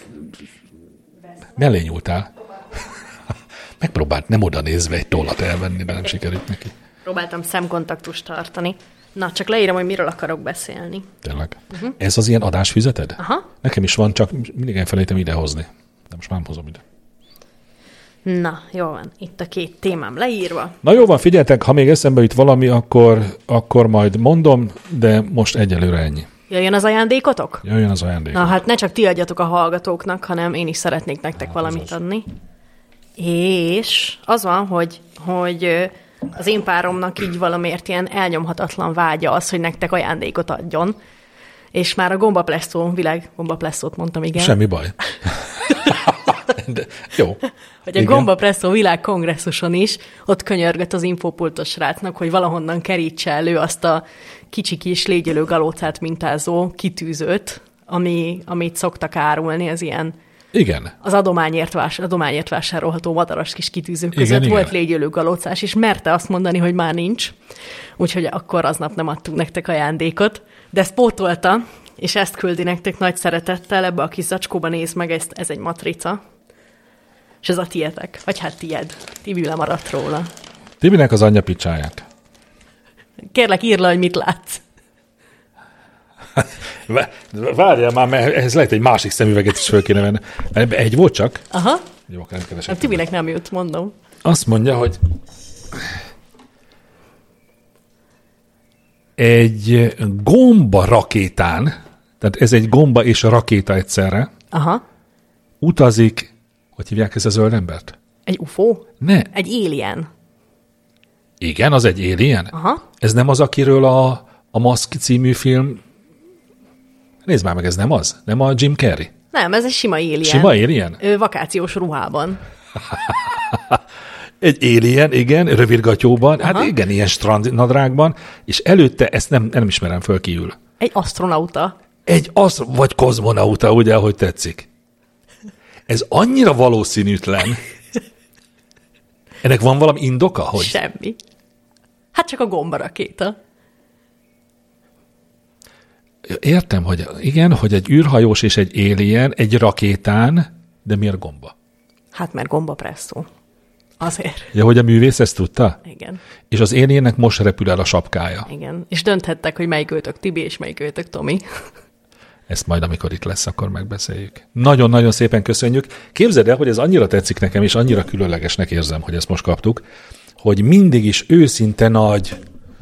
Mellé nyúltál? Megpróbált nem oda nézve egy tollat elvenni, de nem sikerült neki. Próbáltam szemkontaktust tartani. Na, csak leírom, hogy miről akarok beszélni. Tényleg. Ez az ilyen adásfüzeted? Aha. Nekem is van, csak mindig elfelejtem idehozni. De most már nem hozom ide. Na, jó van. Itt a 2 témám leírva. Na jó van, figyeljetek, ha még eszembe jut valami, akkor majd mondom, de most egyelőre ennyi. Jöjjön az ajándékotok? Jöjjön az ajándék. Na hát ne csak ti adjatok a hallgatóknak, hanem én is szeretnék nektek valamit adni. És az van, hogy az én páromnak így valamiért ilyen elnyomhatatlan vágya az, hogy nektek ajándékot adjon. És már a Gombapresszó, Gombapresszót mondtam, igen. Semmi baj. De, jó. Hogy a Gombapresszó világkongresszuson is ott könyörgött az infopultos srácnak, hogy valahonnan kerítse elő azt a kicsi kis légyölő galócát mintázó kitűzőt, amit szoktak árulni, az ilyen igen. Az adományért vásárolható madaras kis kitűzők között igen, volt légyölő galócás, és merte azt mondani, hogy már nincs. Úgyhogy akkor aznap nem adtunk nektek ajándékot. De ezt pótolta, és ezt küldi nektek nagy szeretettel, ebbe a kis zacskóba nézd meg, ez egy matrica. És ez a tietek. Vagy hát tied. Tibi lemaradt róla. Tibinek az anyja picsáját. Kérlek, írd le, hogy mit látsz. Várjál már, mert ehhez lehet egy másik szemüveget is föl kéne venni. Egy volt csak? Aha. Jó, rendkeresek. Hát Tibinek nem jut, mondom. Azt mondja, hogy egy gomba rakétán, tehát ez egy gomba és a rakéta egyszerre, aha, utazik, hogy hívják ezt a zöld embert? Egy UFO? Ne. Egy alien. Igen, az egy alien? Aha. Ez nem az, akiről a Mask című film... Nézd már meg, ez nem az? Nem a Jim Carrey? Nem, ez egy sima alien. Sima alien? Vakációs ruhában. Egy alien, igen, rövidgatyóban, hát igen, ilyen strandnadrágban, és előtte, ezt nem ismerem föl kiül. Egy asztronauta. Vagy kozmonauta, ugye, ahogy tetszik. Ez annyira valószínűtlen. Ennek van valami indoka, hogy... Semmi. Hát csak a gombarakéta. Értem, hogy igen, hogy egy űrhajós és egy alien egy rakétán, de miért gomba? Hát mert gombapresszó. Azért. Ja, hogy a művész ezt tudta? Igen. És az aliennek most repül el a sapkája. Igen. És dönthettek, hogy melyik őtök Tibi, és melyik őtök Tomi. Ezt majd, amikor itt lesz, akkor megbeszéljük. Nagyon-nagyon szépen köszönjük. Képzeld el, hogy ez annyira tetszik nekem, és annyira különlegesnek érzem, hogy ezt most kaptuk, hogy mindig is őszinte nagy,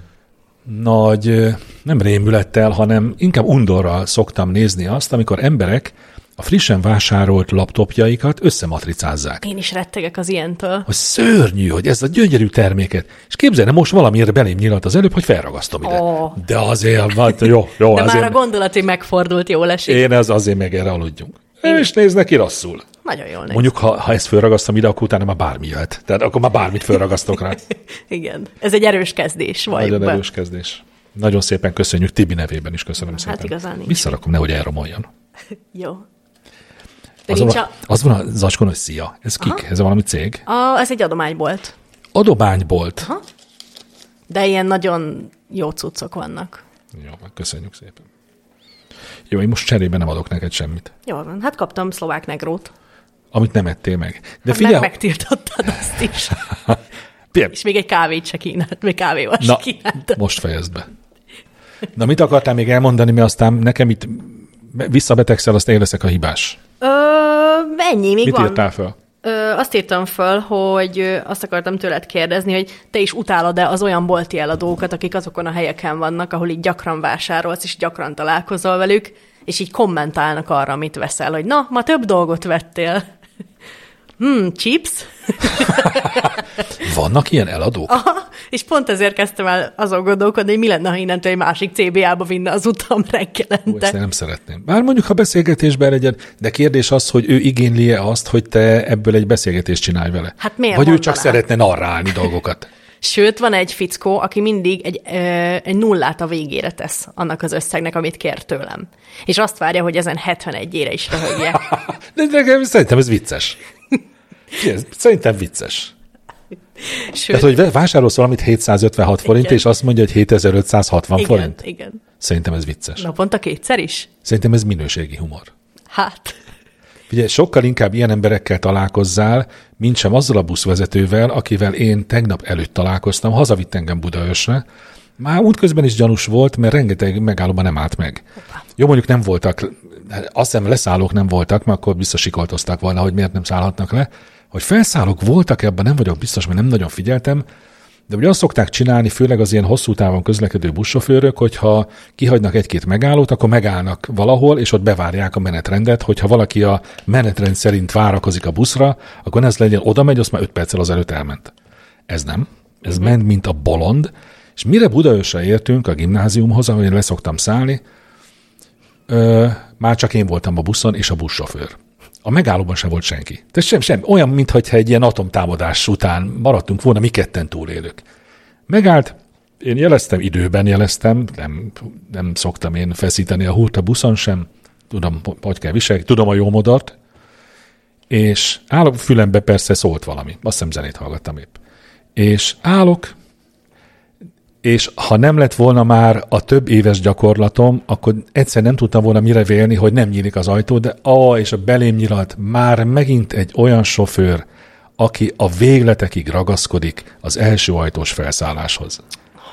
nem rémülettel, hanem inkább undorral szoktam nézni azt, amikor emberek a frissen vásárolt laptopjaikat összematricázzák. Én is rettegek az ilyentől. Hogy szörnyű, hogy ez a gyönyörű terméket. És képzeld, most valamiért belém nyilat az előbb, hogy felragasztom ide. Oh. De azért, jó. De azért, már a gondolat, hogy megfordult, jól esik. Én azért meg erre aludjunk. És nézd neki rosszul. Nagyon jól néz. Mondjuk, ha ezt felragasztom ide, akkor utána már bármi jöhet. Tehát akkor már bármit felragasztok rá. Igen. Ez egy erős kezdés. Nagyon erős kezdés. Nagyon szépen köszönjük, Tibi nevében is köszönöm szépen. Hát igazán nincs. Visszarakom, nehogy elromoljon. Jó. Az van a zacskón, hogy szia. Ez kik? Aha. Ez valami cég? Ez egy adománybolt. Adománybolt? Aha. De ilyen nagyon jó cuccok vannak. Jó, köszönjük szépen. Jó, én most cserébe nem adok neked semmit. Jó van, hát kaptam szlovák negrót. Amit nem ettél meg. De hát figyelj... megtiltottad azt is. És még egy kávét se kínált, még kávéval se kínált. Most fejezd be. Na, mit akartál még elmondani, mert aztán nekem itt visszabetegszel, azt én leszek a hibás. Ennyi, még mit van. Mit írtál föl? Azt írtam föl, hogy azt akartam tőled kérdezni, hogy te is utálod-e az olyan bolti eladókat, akik azokon a helyeken vannak, ahol így gyakran vásárolsz, és gyakran találkozol velük, és így kommentálnak arra, amit veszel, hogy na, ma több dolgot vettél. Chips? Vannak ilyen eladók? Aha, és pont ezért kezdtem el azon gondolkodni, hogy mi lenne, ha innentől egy másik CBA-ba vinne az utam reggelente. Ezt nem szeretném. Bár mondjuk, ha beszélgetésben legyen, de kérdés az, hogy ő igényli-e azt, hogy te ebből egy beszélgetést csinálj vele. Hát miért vagy mondaná? Ő csak szeretne narrálni dolgokat. Sőt, van egy fickó, aki mindig egy nullát a végére tesz annak az összegnek, amit kér tőlem. És azt várja, hogy ezen 71-ére is röhögje. De szerintem ez vicces. Szerintem vicces. Sőt, tehát, hogy vásárolsz valamit 756 forint, és azt mondja, hogy 7560 forint? Igen. Szerintem ez vicces. Naponta kétszer is? Szerintem ez minőségi humor. Hát. Ugye sokkal inkább ilyen emberekkel találkozzál, mint sem azzal a buszvezetővel, akivel én tegnap előtt találkoztam, hazavitt engem Budaörsre. Már útközben is gyanús volt, mert rengeteg megállóban nem állt meg. Hoppá. Jó, mondjuk nem voltak, azt hiszem leszállók nem voltak, mert akkor visszasikoltozták volna, hogy miért nem szállhatnak le, Hogy felszállók voltak ebben, nem vagyok biztos, mert nem nagyon figyeltem, de ugye azt szokták csinálni, főleg az ilyen hosszú távon közlekedő buszsofőrök, hogyha kihagynak egy-két megállót, akkor megállnak valahol, és ott bevárják a menetrendet, hogyha valaki a menetrend szerint várakozik a buszra, akkor ez legyen, oda megy, azt már 5 perccel azelőtt elment. Ez nem. Ez ment, mint a bolond, és mire Budaörsre értünk a gimnáziumhoz, ahol én leszoktam szállni, már csak én voltam a buszon, és a buszsofőr. A megállóban sem volt senki. Tehát sem. Olyan, mintha egy ilyen atomtámadás után maradtunk volna, mi ketten túlélők. Megállt, én időben jeleztem, nem szoktam én feszíteni a húrt a buszon sem, tudom, hogy kell viselni, tudom a jó modort, és állok, fülembe persze szólt valami, azt hiszem zenét hallgattam épp. És állok, és ha nem lett volna már a több éves gyakorlatom, akkor egyszer nem tudtam volna mire vélni, hogy nem nyílik az ajtó, de és a belém nyilat már megint egy olyan sofőr, aki a végletekig ragaszkodik az első ajtós felszálláshoz.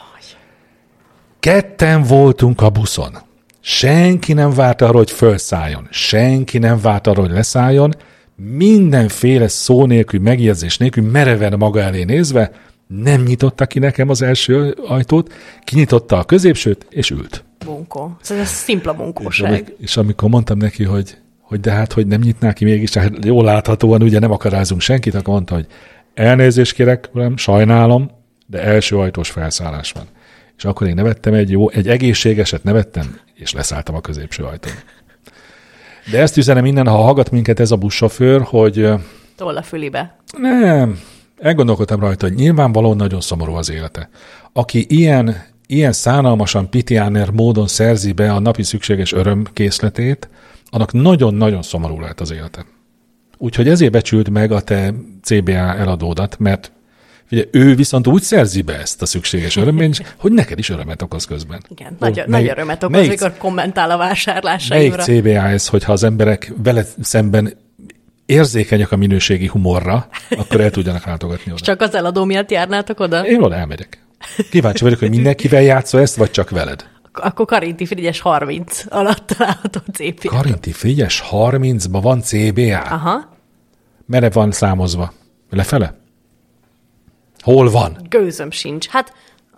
Ketten voltunk a buszon. Senki nem várt arra, hogy felszálljon. Senki nem várt arra, hogy leszálljon. Mindenféle szó nélkül, megjegyzés nélkül, mereven maga elé nézve, nem nyitotta ki nekem az első ajtót, kinyitotta a középsőt, és ült. Bunkó. Ez szimpla bunkóság. És amikor mondtam neki, hogy de hát, hogy nem nyitná ki mégis, hát jól láthatóan ugye nem akarázunk senkit, akkor mondta, hogy elnézést kérek, uram, sajnálom, de első ajtós felszállás van. És akkor én nevettem egy egészségeset nevettem, és leszálltam a középső ajtón. De ezt üzenem innen, ha hallgat minket ez a buszsofőr, hogy... Toll a fülibe. Nem, elgondolkodtam rajta, hogy nyilvánvalóan nagyon szomorú az élete. Aki ilyen szánalmasan pitiáner módon szerzi be a napi szükséges örömkészletét, annak nagyon-nagyon szomorú lehet az élete. Úgyhogy ezért becsült meg a te CBA eladódat, mert ugye ő viszont úgy szerzi be ezt a szükséges öröményt, hogy neked is örömet okoz közben. Igen, nagy örömet okoz, amikor kommentál a vásárlásaimra. Melyik CBA ez, hogyha az emberek veled szemben érzékenyek a minőségi humorra, akkor el tudjanak látogatni oda. Csak az eladó miatt járnátok oda? Én oda elmegyek. Kíváncsi vagyok, hogy mindenkivel játszol ezt, vagy csak veled? Akkor Karinti Frigyes 30 alatt található CBA. Karinti Frigyes 30-ban van CBA? Aha. Merre van számozva? Lefele? Hol van? Gőzöm sincs. Hát...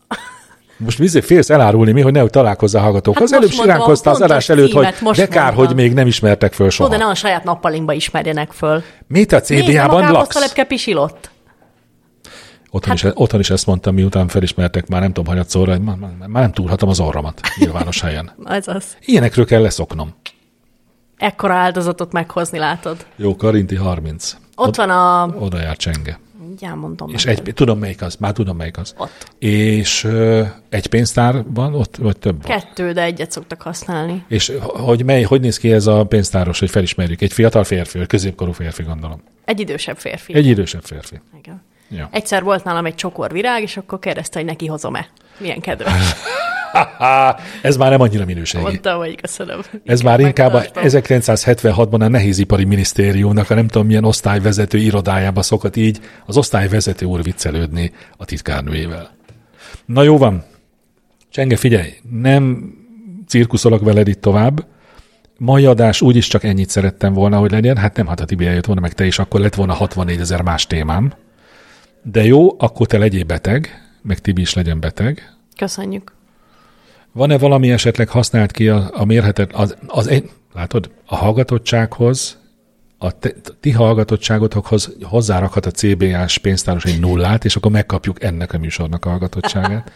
Most félsz elárulni mi, hogy nehogy találkozzál hallgatók. Hát az előbb siránkoztál az adás előtt, hogy de kár, hogy még nem ismertek föl soha. De ne a saját nappalinkba ismerjenek föl. Mit a CBA-ban laksz? Káposztalepke pisilott. Otthon is ezt mondtam, miután felismertek már nem tudom, hanyatszorra, hogy már nem túlhatom az orromat nyilvános helyen. Ez az. Ilyenekről kell leszoknom. Ekkora áldozatot meghozni, látod. Jó, Karinti 30. Ott van a... Oda jár Csenge. Ja, mondom. És tudom melyik az. Ott. És egy pénztár van ott, vagy több? 2, de egyet szoktak használni. És hogy néz ki ez a pénztáros, hogy felismerjük? Egy fiatal férfi, vagy középkorú férfi, gondolom. Egy idősebb férfi. Igen. Ja. Egyszer volt nálam egy csokor virág, és akkor kérdezte, hogy neki hozom-e. Milyen kedves. Ez már nem annyira minőségi. Mondtam, hogy köszönöm. Ez már inkább 1976-ban a Nehézipari Minisztériumnak a nem tudom milyen osztályvezető irodájába szokott így az osztályvezető úr viccelődni a titkárnőjével. Na jó van. Csenge, figyelj, nem cirkuszolok veled itt tovább. Mai adás úgyis csak ennyit szerettem volna, hogy legyen. Hát nem, a Tibi eljött volna, meg te is, akkor lett volna 64 000 más témám. De jó, akkor te legyél beteg, meg Tibi is legyen beteg. Köszönjük. Van-e valami esetleg használt ki a mérhetet, látod, a hallgatottsághoz, ti hallgatottságotokhoz hozzárakhat a CBA-s pénztáros egy 0, és akkor megkapjuk ennek a műsornak a hallgatottságát.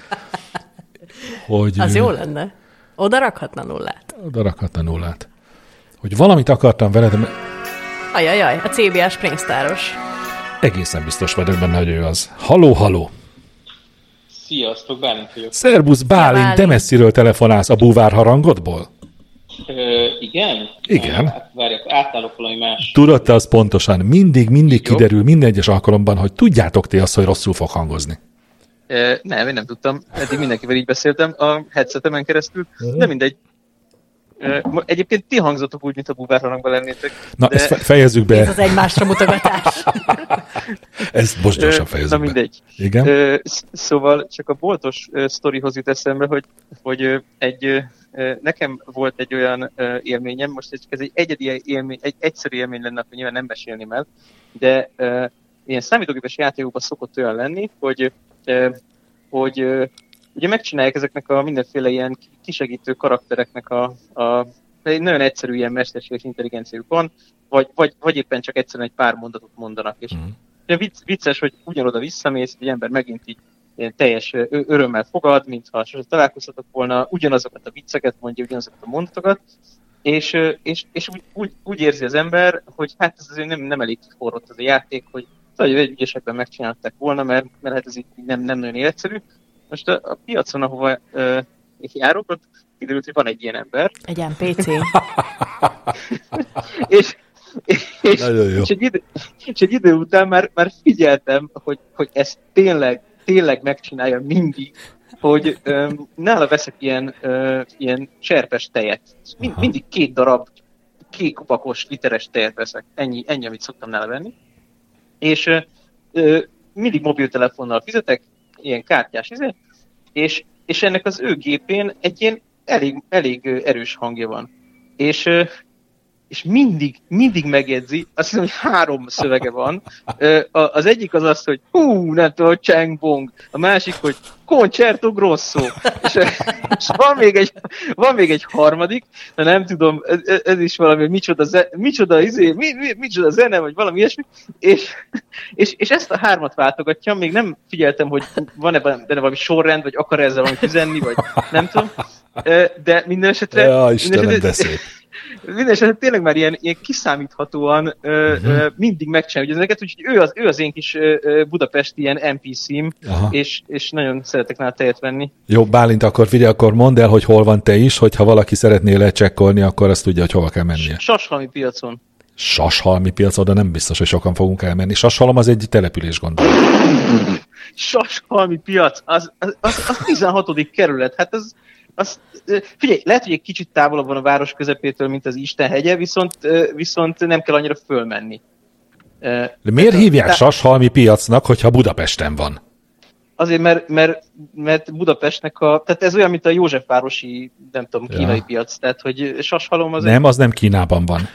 Az jó lenne. Oda rakhatna 0. Oda rakhatna 0. Hogy valamit akartam veled... Ajajaj, a CBA-s pénztáros. Egészen biztos vagyok benne, hogy ő az. Haló! Sziasztok, Bálint vagyok. Szerbusz, Bálint, de messziről telefonálsz a búvár harangodból? Igen? Igen. Hát várjak, átállok valami más. Tudod te azt pontosan, mindig kiderül minden egyes alkalomban, hogy tudjátok ti azt, hogy rosszul fog hangozni. Nem, én nem tudtam. Eddig mindenkivel így beszéltem a headsetemen keresztül, de mindegy. Egyébként ti hangzatok úgy, mint a búvár harangban lennétek. Na, de... ezt fejezzük be. Ez az egymásra mutogatás. Ezt most gyorsan fejezzük be. Na mindegy. Igen? Szóval csak a boltos sztorihoz jut eszembe, hogy nekem volt egy olyan élményem, most ez egy egyedi élmény, egy egyszerű élmény lenne, akkor nyilván nem mesélném el, de ilyen számítógépes játékokban szokott olyan lenni, hogy ugye megcsinálják ezeknek a mindenféle ilyen kisegítő karaktereknek egy nagyon egyszerű ilyen mesterséges intelligenciájuk van, vagy éppen csak egyszerűen egy pár mondatot mondanak. És vicces, hogy ugyanoda visszamész, egy ember megint így ilyen teljes örömmel fogad, mintha sosem találkoztatok volna, ugyanazokat a vicceket mondja, ugyanazokat a mondatokat, és úgy érzi az ember, hogy hát ez azért nem elég kiforrott az a játék, hogy ügyesekben megcsinálták volna, mert hát ez így nem nagyon életszerű. Most a piacon, ahova járok, ott kiderült, hogy van egy ilyen ember. Egy NPC. és egy idő után már figyeltem, hogy ezt tényleg megcsinálja mindig, hogy nála veszek ilyen cserpes tejet. Mindig 2 darab kékupakos literes tejet veszek. Ennyi, amit szoktam nála venni. És mindig mobiltelefonnal fizetek, ilyen kártyás és ennek az ő gépén egy ilyen elég erős hangja van. És mindig megjegyzi, azt hiszem, hogy 3 szövege van. Az egyik az, hogy nem tudom, Chang Bong. A másik, hogy Concerto Grosso. És van még egy harmadik, de nem tudom, ez is valami, micsoda zene, vagy valami ilyesmi. És ezt a 3-at váltogatja, még nem figyeltem, hogy van-e benne valami sorrend, vagy akar ezzel valamit üzenni, vagy nem tudom. De minden esetre... Ja, Istenem, de szép. Mindenesetre tényleg már ilyen kiszámíthatóan mindig megcsinálja ezeket, úgyhogy ő az én kis budapesti ilyen NPC-m, és nagyon szeretek nála tejet venni. Jó, Bálint, akkor mondd el, hogy hol van te is, hogyha valaki szeretné lecsekkolni, akkor azt tudja, hogy hova kell mennie. Sashalmi piacon. Sashalmi piacon, de nem biztos, hogy sokan fogunk elmenni. Sashalom az egy település, gondolom. Sashalmi piac, az 16. kerület, hát figyelj, lehet, hogy egy kicsit távolabb van a város közepétől, mint az Istenhegye, viszont nem kell annyira fölmenni. De miért hívják Sashalmi piacnak, hogyha Budapesten van? Azért, mert Budapestnek tehát ez olyan, mint a Józsefvárosi, nem tudom, kínai piac, tehát hogy Sashalom az... Nem, az nem Kínában van.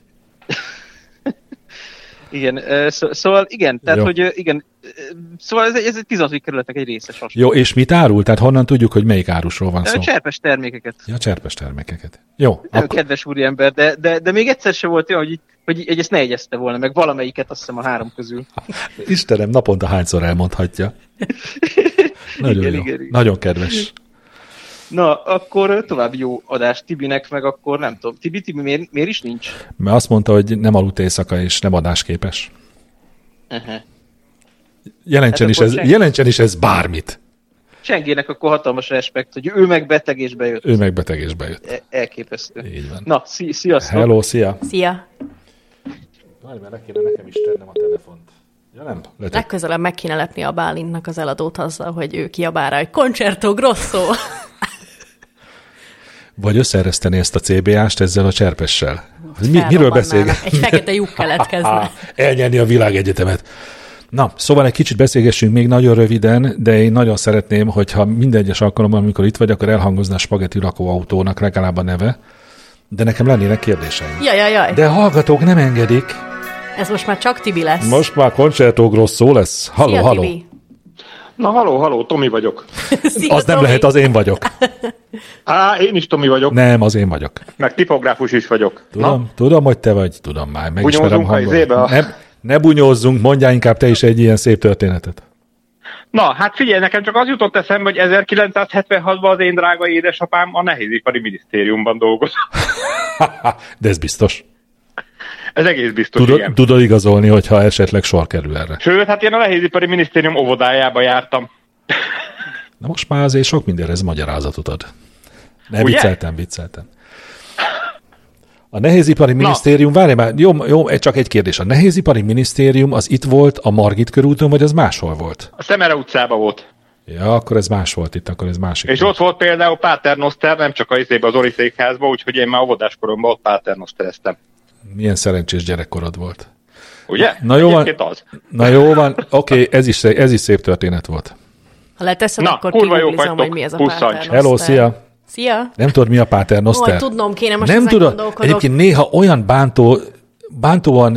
Igen, szóval igen, tehát jó. Hogy igen, szóval ez egy 16. kerületnek egy része Sashalom. Jó, és mit árul? Tehát honnan tudjuk, hogy melyik árusról van szó? Cserpes termékeket. Ja, cserpes termékeket. Jó. Nem, akkor... Kedves úriember, de még egyszer se volt olyan, hogy ezt ne jegyezte volna, meg valamelyiket, azt hiszem a 3 közül. Istenem, naponta hányszor elmondhatja. Nagyon igen, jó. Igen. Nagyon kedves. Na, akkor további jó adás Tibinek, meg akkor nem tudom. Tibi, miért is nincs? Mert azt mondta, hogy nem aludt éjszaka, és nem adásképes. Uh-huh. Jelentsen is ez bármit. Csengének akkor hatalmas respekt, hogy ő meg beteg és bejött. Elképesztő. Így van. Na, sziasztok! Hello, szia! Szia! Várj, mert le kéne nekem is tennem a telefont. Ja, nem. Legközelebb meg kéne lepni a Bálintnak az eladót azzal, hogy ő kiabál rá, hogy Concerto Grosso! Vagy összeereszteni ezt a CBA-st ezzel a cserpessel. Miről beszélgetünk? Egy fekete lyuk keletkezne. Elnyerni a világegyetemet. Na, szóval egy kicsit beszélgessünk még nagyon röviden, de én nagyon szeretném, hogyha minden egyes alkalommal, amikor itt vagy, akkor elhangozna a Spaghetti lakóautónak legalább a neve, de nekem lennének kérdéseim. Jaj. De hallgatók nem engedik. Ez most már csak Tibi lesz. Most már Concerto Grosso lesz. Halló. Na, halló, Tomi vagyok. Szia, az nem Tomi. lehet, az én vagyok. Én is Tomi vagyok. Nem, az én vagyok. Meg tipográfus is vagyok. Tudom, hogy te vagy. Tudom már, megismerem hangot. Ne bunyózzunk, mondjál inkább te is egy ilyen szép történetet. Na, hát figyelj, nekem csak az jutott eszembe, hogy 1976-ban az én drága édesapám a Nehézipari Minisztériumban dolgozott. De ez biztos. Ez egész biztos, igen. Tudod igazolni, hogyha esetleg sor kerül erre. Sőt, hát én a Nehézipari Minisztérium óvodájába jártam. Na most már azért sok mindenre ez magyarázatot ad. Ne, vicceltem. A Nehézipari Minisztérium, várj már, jó, csak egy kérdés. A Nehézipari Minisztérium az itt volt a Margit körúton, vagy az máshol volt? A Szemere utcában volt. Ja, akkor ez más volt itt, akkor ez másik. És ott volt például Paternoster, nem csak az Zoli székházban, úgyhogy én már óvodáskoromban ott Paternostereztem. Milyen szerencsés gyerekkorod volt. Ugye? Na jó van, oké, ez is szép történet volt. Ha leteszed, akkor kigooglizom, hogy mi ez a Paternoster. Hello, szia! Szia! Nem tudod, mi a Paternoster? Tudnom kéne, most nem ezen tudod. gondolkodok. Egyébként néha olyan bántó bántóan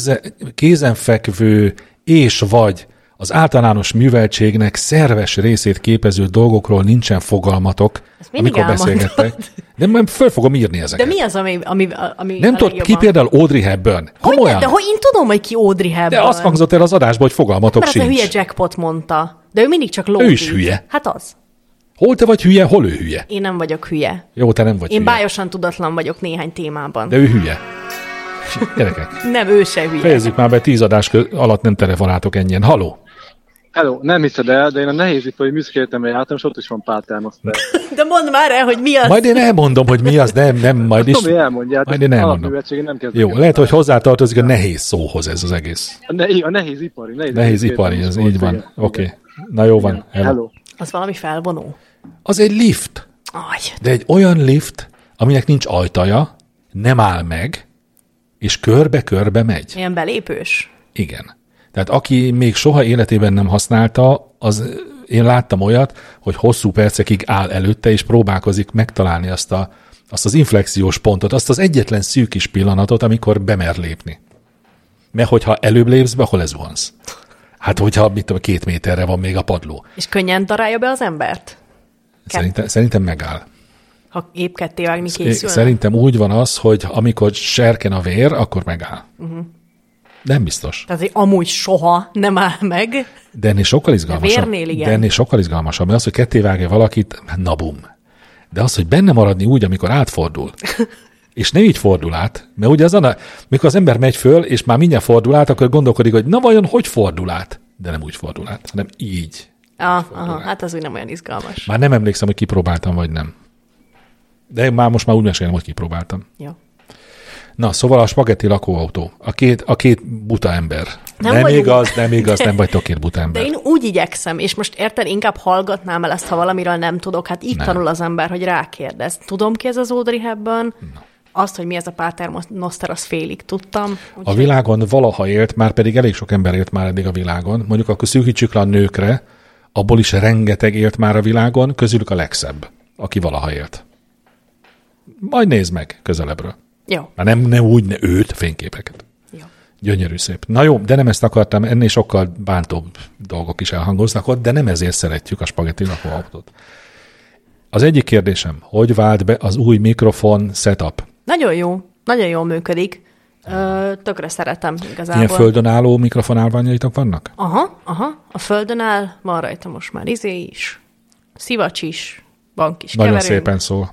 kézenfekvő és vagy az általános műveltségnek szerves részét képező dolgokról nincsen fogalmatok, amikor beszélgettek. De már föl fogom írni ezeket. De mi az, ami nem tudod, ki például Audrey Hepburn? De hogy én tudom, hogy ki Audrey Hepburn. De azt hangzott el az adásban, hogy fogalmatok mert sincs. Mert az a hülye Jackpot mondta. De ő mindig csak lódít. Ő is hülye. Hát az. Hol te vagy hülye, hol ő hülye? Én nem vagyok hülye. Jó, te nem vagy Én hülye. bájosan tudatlan vagyok néhány témában. De ő hülye. Gyerekek. Nem, ő se hülye. Fejezzük már be, 10 adás alatt nem telefonáltok ennyien. Haló? Hello, nem hiszed el, de én a nehézipari műszaki egyetemre jártam, és ott is van pártármosztás. De mondd már el, hogy mi az. Majd én elmondom, hogy mi az, nem, majd is. Tomi elmondja, majd én elmondom. Nem jó, lehet, hogy hozzátartozik a nehéz szóhoz ez az egész. A nehézipari. Nehézipari, ez így van. Oké. Na jó van. Hello. Az valami felvonó. Az egy lift. De egy olyan lift, aminek nincs ajtaja, nem áll meg, és körbe-körbe megy. Ilyen belépős? Igen. Tehát aki még soha életében nem használta, én láttam olyat, hogy hosszú percekig áll előtte, és próbálkozik megtalálni azt az inflexiós pontot, azt az egyetlen szűk kis pillanatot, amikor bemer lépni. Mert hogyha előbb lépsz be, akkor lezuhansz. Hát hogyha, mit tudom, 2 méterre van még a padló. És könnyen darálja be az embert? Szerintem megáll. Ha épp ketté vágni készülne? Szerintem úgy van az, hogy amikor serken a vér, akkor megáll. Nem biztos. Tehát amúgy soha nem áll meg. De ennél sokkal izgalmasabb. Vérnél igen. De ennél sokkal izgalmasabb, mert az, hogy kettévágja valakit, na bum. De az, hogy benne maradni úgy, amikor átfordul. És nem így fordul át, mert ugye mikor az ember megy föl, és már mindjárt fordul át, akkor gondolkodik, hogy na vajon hogy fordul át? De nem úgy fordul át, hanem így. Aha, hát az úgy nem olyan izgalmas. Már nem emlékszem, hogy kipróbáltam, vagy nem. De most már úgy mesélem, hogy kipróbáltam. Jó. Na, szóval a spagetti lakóautó. A két buta ember. Nem igaz, nem vagytok két buta ember. De én úgy igyekszem, és most érted, inkább hallgatnám el ezt, ha valamiről nem tudok. Hát így tanul az ember, hogy rákérdez. Tudom ki ez az Audrey Hepburn? Azt, hogy mi ez a Paternoster, azt félig tudtam. A világon valaha élt, már pedig elég sok ember élt már eddig a világon. Mondjuk akkor szűkítsük le a nőkre, abból is rengeteg élt már a világon, közülük a legszebb, aki valaha élt. Majd nézd meg közelebbről. Jó. Már nem úgy, őt, fényképeket. Jó. Gyönyörű szép. Na jó, de nem ezt akartam, ennél sokkal bántóbb dolgok is elhangoznak ott, de nem ezért szeretjük a spagetti lakóautót. Az egyik kérdésem, hogy vált be az új mikrofon setup? Nagyon jó, nagyon jól működik. Tökre szeretem igazából. Ilyen földön álló mikrofonálványaitok vannak? Aha. A földön áll, van rajta most már is, szivacs is, van kis nagyon keverőnk. Szépen szól.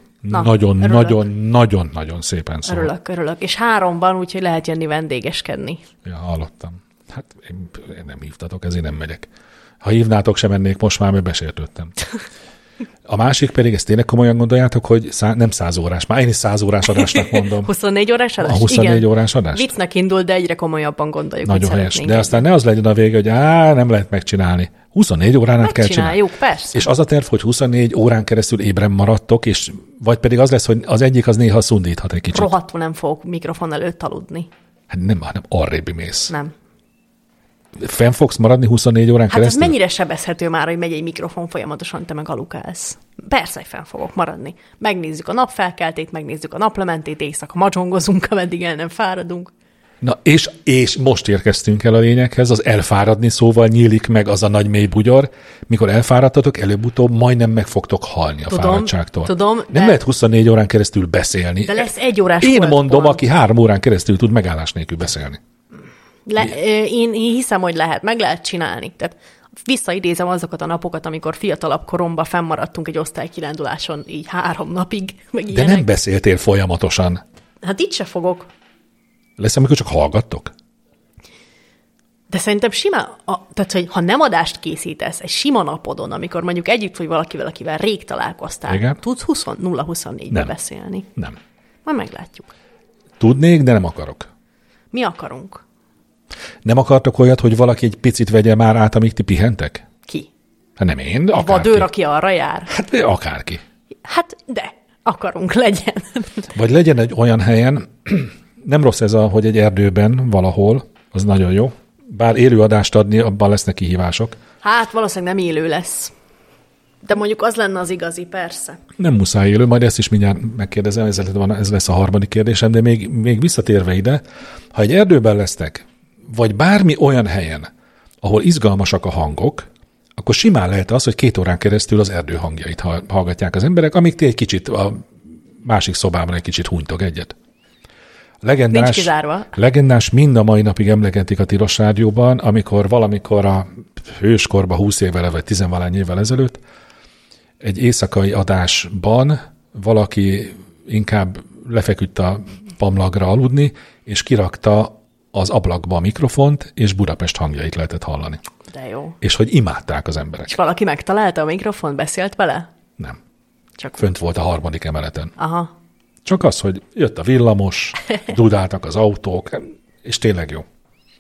Nagyon szépen szól. Örülök. És 3-ban, úgyhogy lehet jönni vendégeskedni. Ja, hallottam. Hát én nem hívtatok, ezért nem megyek. Ha hívnátok, sem mennék most már, mert besértődtem. A másik pedig, ezt tényleg komolyan gondoljátok, hogy nem 100 órás, már én is 100 órás adásnak mondom. 24 órás adás? A 24 igen. órás adás? Viccnek indul, de egyre komolyabban gondoljuk, nagyon helyes. De aztán ne az legyen a vége, hogy nem lehet megcsinálni. 24 órán át kell csinálni. Persze. És az a terv, hogy 24 órán keresztül ébren maradtok, és vagy pedig az lesz, hogy az egyik az néha szundíthat egy kicsit. Rohadtul nem fogok mikrofon előtt aludni. Hát nem, hanem arrébb mész. Nem. Fenn fogsz maradni 24 órán keresztül? Hát ez mennyire sebezhető már, hogy megy egy mikrofon folyamatosan, te meg alukálsz. Persze, hogy fenn fogok maradni. Megnézzük a napfelkeltét, megnézzük a naplementét, éjszaka macsongozunk, ameddig el nem fáradunk. Na, és most érkeztünk el a lényeghez, az elfáradni szóval nyílik meg az a nagy mély bugyor, mikor elfáradtatok, előbb-utóbb majdnem meg fogtok halni a fáradtságtól. Tudom, nem lehet 24 órán keresztül beszélni. De lesz 1 órás Én holdpont. mondom, aki 3 órán keresztül tud megállás nélkül beszélni. Én hiszem, hogy meg lehet csinálni. Tehát visszaidézem azokat a napokat, amikor fiatalabb koromban fennmaradtunk egy osztálykiránduláson így 3 napig. Meg de nem beszéltél folyamatosan. Hát itt se fogok. Lesz, amikor csak hallgattok? De szerintem tehát, hogy ha nem adást készítesz egy sima napodon, amikor mondjuk együtt vagy valakivel, akivel rég találkoztál, igen. Tudsz 0-24-ben beszélni? Nem. Majd meglátjuk. Tudnék, de nem akarok. Mi akarunk? Nem akartok olyat, hogy valaki egy picit vegye már át, amíg ti pihentek? Ki? Hát nem én, akárki. Vadőr, aki arra jár? Hát akárki. Hát de, akarunk, legyen. Vagy legyen egy olyan helyen, nem rossz ez, hogy egy erdőben valahol, az nagyon jó. Bár élő adást adni, abban lesznek kihívások. Hát valószínűleg nem élő lesz. De mondjuk az lenne az igazi, persze. Nem muszáj élő, majd ezt is mindjárt megkérdezem, ez lesz a harmadik kérdésem, de még visszatérve ide, ha egy erdőben lesztek, vagy bármi olyan helyen, ahol izgalmasak a hangok, akkor simán lehet az, hogy 2 órán keresztül az erdő hangjait hallgatják az emberek, amíg ti egy kicsit a másik szobában egy kicsit hunytok egyet. Legendás mind a mai napig emlegetik a Tilos Rádióban, amikor valamikor a hőskorban 20 évvel vagy 10-valány évvel ezelőtt egy éjszakai adásban valaki inkább lefeküdt a pamlagra aludni, és kirakta az ablakba a mikrofont, és Budapest hangjait lehetett hallani. De jó. És hogy imádták az emberek. És valaki megtalálta a mikrofont, beszélt vele? Nem. Csak fönt volt a 3. emeleten. Aha. Csak az, hogy jött a villamos, dudáltak az autók, és tényleg jó.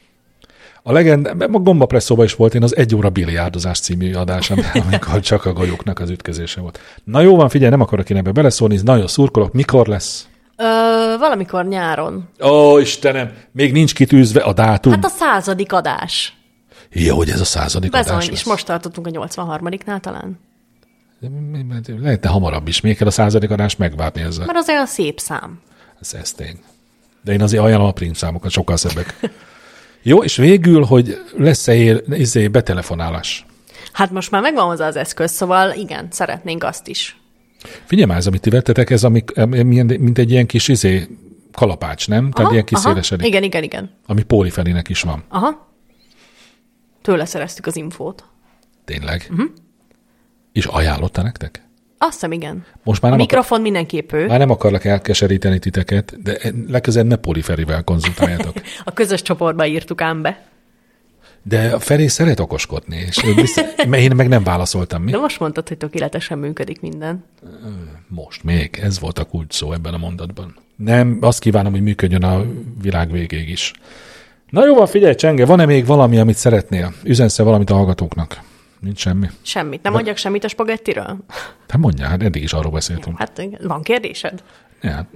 A Gombapresszóban is volt én az 1 óra biliárdozás című adásam, amikor csak a golyóknak az ütközése volt. Na jó van, figyelj, nem akarok én ebbe beleszólni, nagyon szurkolok. Mikor lesz? Valamikor nyáron. Ó, Istenem, még nincs kitűzve a dátum. Hát a 100. adás. Jó, hogy ez a 100. adás lesz. És most tartottunk a 83-nál talán. Lehetne hamarabb is, még kell a 100. adást megvárni ezzel. Mert az olyan szép szám. Ez tény. De én azért ajánlom a print számokat, sokkal szebbek. Jó, és végül, hogy lesz-e betelefonálás? Hát most már megvan hozzá az eszköz, szóval igen, szeretnénk azt is. Figyelj már, ez, amit ti vettetek, ez mint egy ilyen kis kalapács, nem? Tehát ilyen kiszélesedik. Igen. Ami Pólifelinek is van. Aha. Tőle szereztük az infót. Tényleg? És ajánlotta nektek? Azt hiszem, igen. Most már a mikrofon mindenképp ő. Már nem akarlak elkeseríteni titeket, de legközelebb ne Póliferivel konzultáljátok. A közös csoportba írtuk ám be. De a Feri szeret okoskodni, és én meg nem válaszoltam. Mi? De most mondtad, hogy tökéletesen működik minden. Most még. Ez volt a kulcs szó ebben a mondatban. Nem, azt kívánom, hogy működjön a világ végéig is. Na jó van, figyelj, Csenge, van-e még valami, amit szeretnél? Üzensz-e valamit a hallgatóknak? Nincs semmi? Semmit. Nem mondjak semmit a spagettiről? Hát mondjál, hát eddig is arról beszéltünk. Hát van kérdésed? Ja.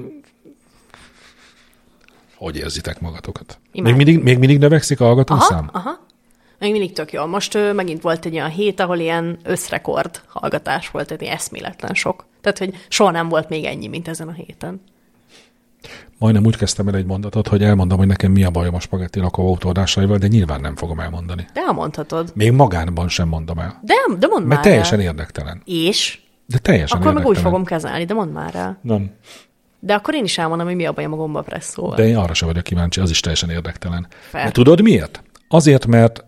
Hogy érzitek magatokat? Még mindig növekszik a hallgatószám? Aha. Még mindig tök jó. Most megint volt egy olyan hét, ahol ilyen összrekord hallgatás volt, tehát eszméletlen sok. Tehát, hogy soha nem volt még ennyi, mint ezen a héten. Majdnem úgy kezdtem el egy mondatot, hogy elmondom, hogy nekem mi a bajom a spagetti lakóautóadásaival, de nyilván nem fogom elmondani. De elmondhatod. Még magánban sem mondom el. De mondd már. Mert teljesen érdektelen. És? De teljesen akkor érdektelen. meg úgy fogom kezelni, de mondd már el. Nem. De akkor én is elmondom, hogy mi a bajom a gombapresszóval. De én arra sem vagyok kíváncsi, az is teljesen érdektelen. De tudod miért? Azért, mert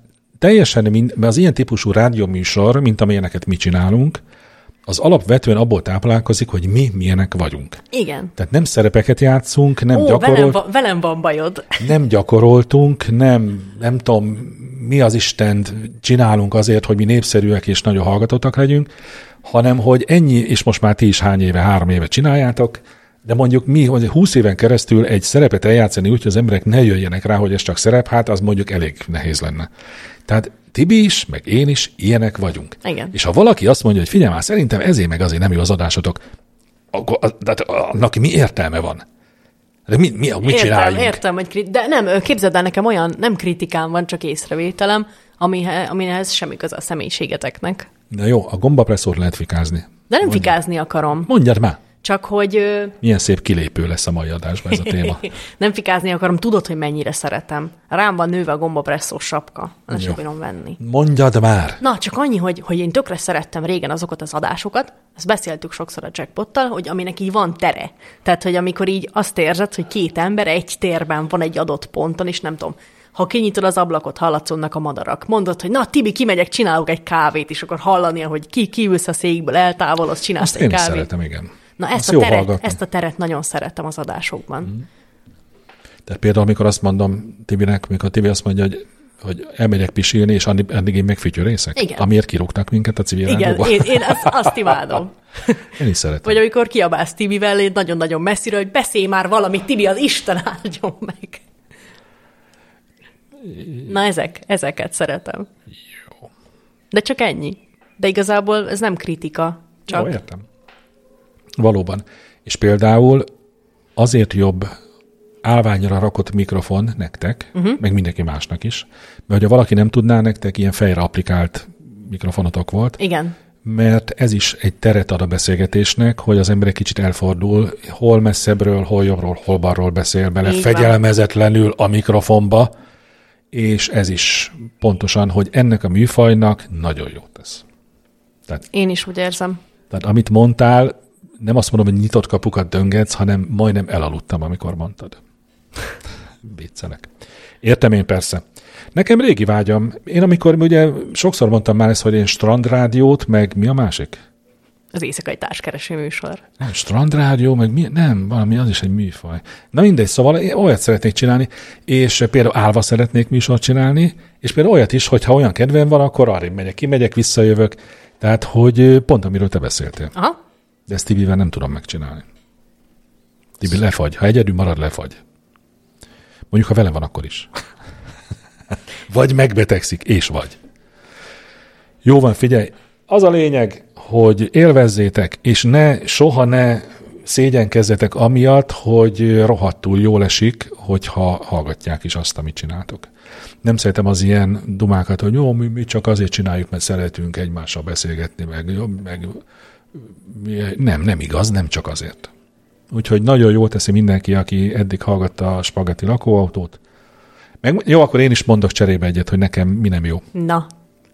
mert az ilyen típusú rádióműsor, mint amilyeneket mi csinálunk, az alapvetően abból táplálkozik, hogy mi milyenek vagyunk. Igen. Tehát nem szerepeket játszunk, nem velem van bajod. Nem gyakoroltunk, nem tudom, mi az Istent csinálunk azért, hogy mi népszerűek és nagyon hallgatottak legyünk, hanem hogy ennyi, és most már ti is 3 éve csináljátok, de mondjuk mi, hogy 20 éven keresztül egy szerepet eljátszani úgy, hogy az emberek ne jöjjenek rá, hogy ez csak szerep, hát az mondjuk elég nehéz lenne. Tehát Tibi is, meg én is ilyenek vagyunk. Igen. És ha valaki azt mondja, hogy figyelj már, szerintem ezért meg azért nem jó az adásotok, akkor annak mi értelme van? De mit csináljunk? Értem, de nem, képzeld el, nekem olyan, nem kritikám van, csak észrevételem, amihez semmi köze a személyiségeteknek. De jó, a gombapresszót lehet fikázni. De nem fikázni akarom. Mondjad már. Csak hogy... Milyen szép kilépő lesz a mai adásban ez a téma. Nem fikázni akarom, tudod, hogy mennyire szeretem. Rám van nőve a gombapresszós sapka. Ezt sem bírom venni. Mondjad már! Na, csak annyi, hogy én tökre szerettem régen azokat az adásokat, ezt beszéltük sokszor a Jackpottal, hogy aminek így van tere. Tehát, hogy amikor így azt érzed, hogy 2 ember egy térben van egy adott ponton, és nem tudom, ha kinyitod az ablakot, hallatszódnak a madarak. Mondod, hogy na, Tibi, kimegyek, csinálok egy kávét, és akkor hallania, hogy kiülsz a székből, eltávolodsz, csinálsz egy kávét. Azt én szeretem, igen. Na, ezt a teret nagyon szeretem az adásokban. Tehát például, amikor azt mondom Tibinek, mikor Tibi azt mondja, hogy elmegyek pisilni, és addig én megfütyörészek? Igen. Amiért kirúgtak minket a civil Igen, rádióba. én azt imádom. Én is szeretem. Vagy amikor kiabálsz Tibivel, én nagyon-nagyon messziről, hogy beszélj már valamit, Tibi, az Isten áldjon meg. Na, ezeket szeretem. Jó. De csak ennyi. De igazából ez nem kritika. Csak... Jó, értem. Valóban. És például azért jobb állványra rakott mikrofon nektek, meg mindenki másnak is, mert ha valaki nem tudná, nektek ilyen fejre applikált mikrofonotok volt. Igen. mert ez is egy teret ad a beszélgetésnek, hogy az ember egy kicsit elfordul, hol messzebbről, hol jobbról, hol balról beszél bele, fegyelmezetlenül a mikrofonba, és ez is pontosan, hogy ennek a műfajnak nagyon jót tesz. Tehát, én is úgy érzem. Tehát amit mondtál, nem azt mondom, hogy nyitott kapukat döngetsz, hanem majdnem elaludtam, amikor mondtad. Viccelek. Értem én persze. Nekem régi vágyam. Én amikor ugye sokszor mondtam már ezt, hogy én strandrádiót, meg mi a másik? Az éjszakai társkereső műsor. Nem, strandrádió, meg mi? Nem, valami, az is egy műfaj. Na mindegy, szóval én olyat szeretnék csinálni, és például állva szeretnék műsort csinálni, és például olyat is, hogyha olyan kedvem van, akkor arrébb megyek, kimegyek, visszajövök. Tehát, hogy pont amiről te beszéltél. Aha. De ezt Tibivel nem tudom megcsinálni. Tibi lefagy. Ha egyedül marad, lefagy. Mondjuk, ha vele van, akkor is. Vagy megbetegszik, és vagy. Jó van, figyelj. Az a lényeg, hogy élvezzétek, és soha ne szégyenkezzetek amiatt, hogy rohadtul jól esik, hogyha hallgatják is azt, amit csináltok. Nem szeretem az ilyen dumákat, hogy jó, mi csak azért csináljuk, mert szeretünk egymással beszélgetni, meg nem igaz, nem csak azért. Úgyhogy nagyon jól teszi mindenki, aki eddig hallgatta a Spaghetti lakóautót. Meg jó, akkor én is mondok cserébe egyet, hogy nekem mi nem jó. Na.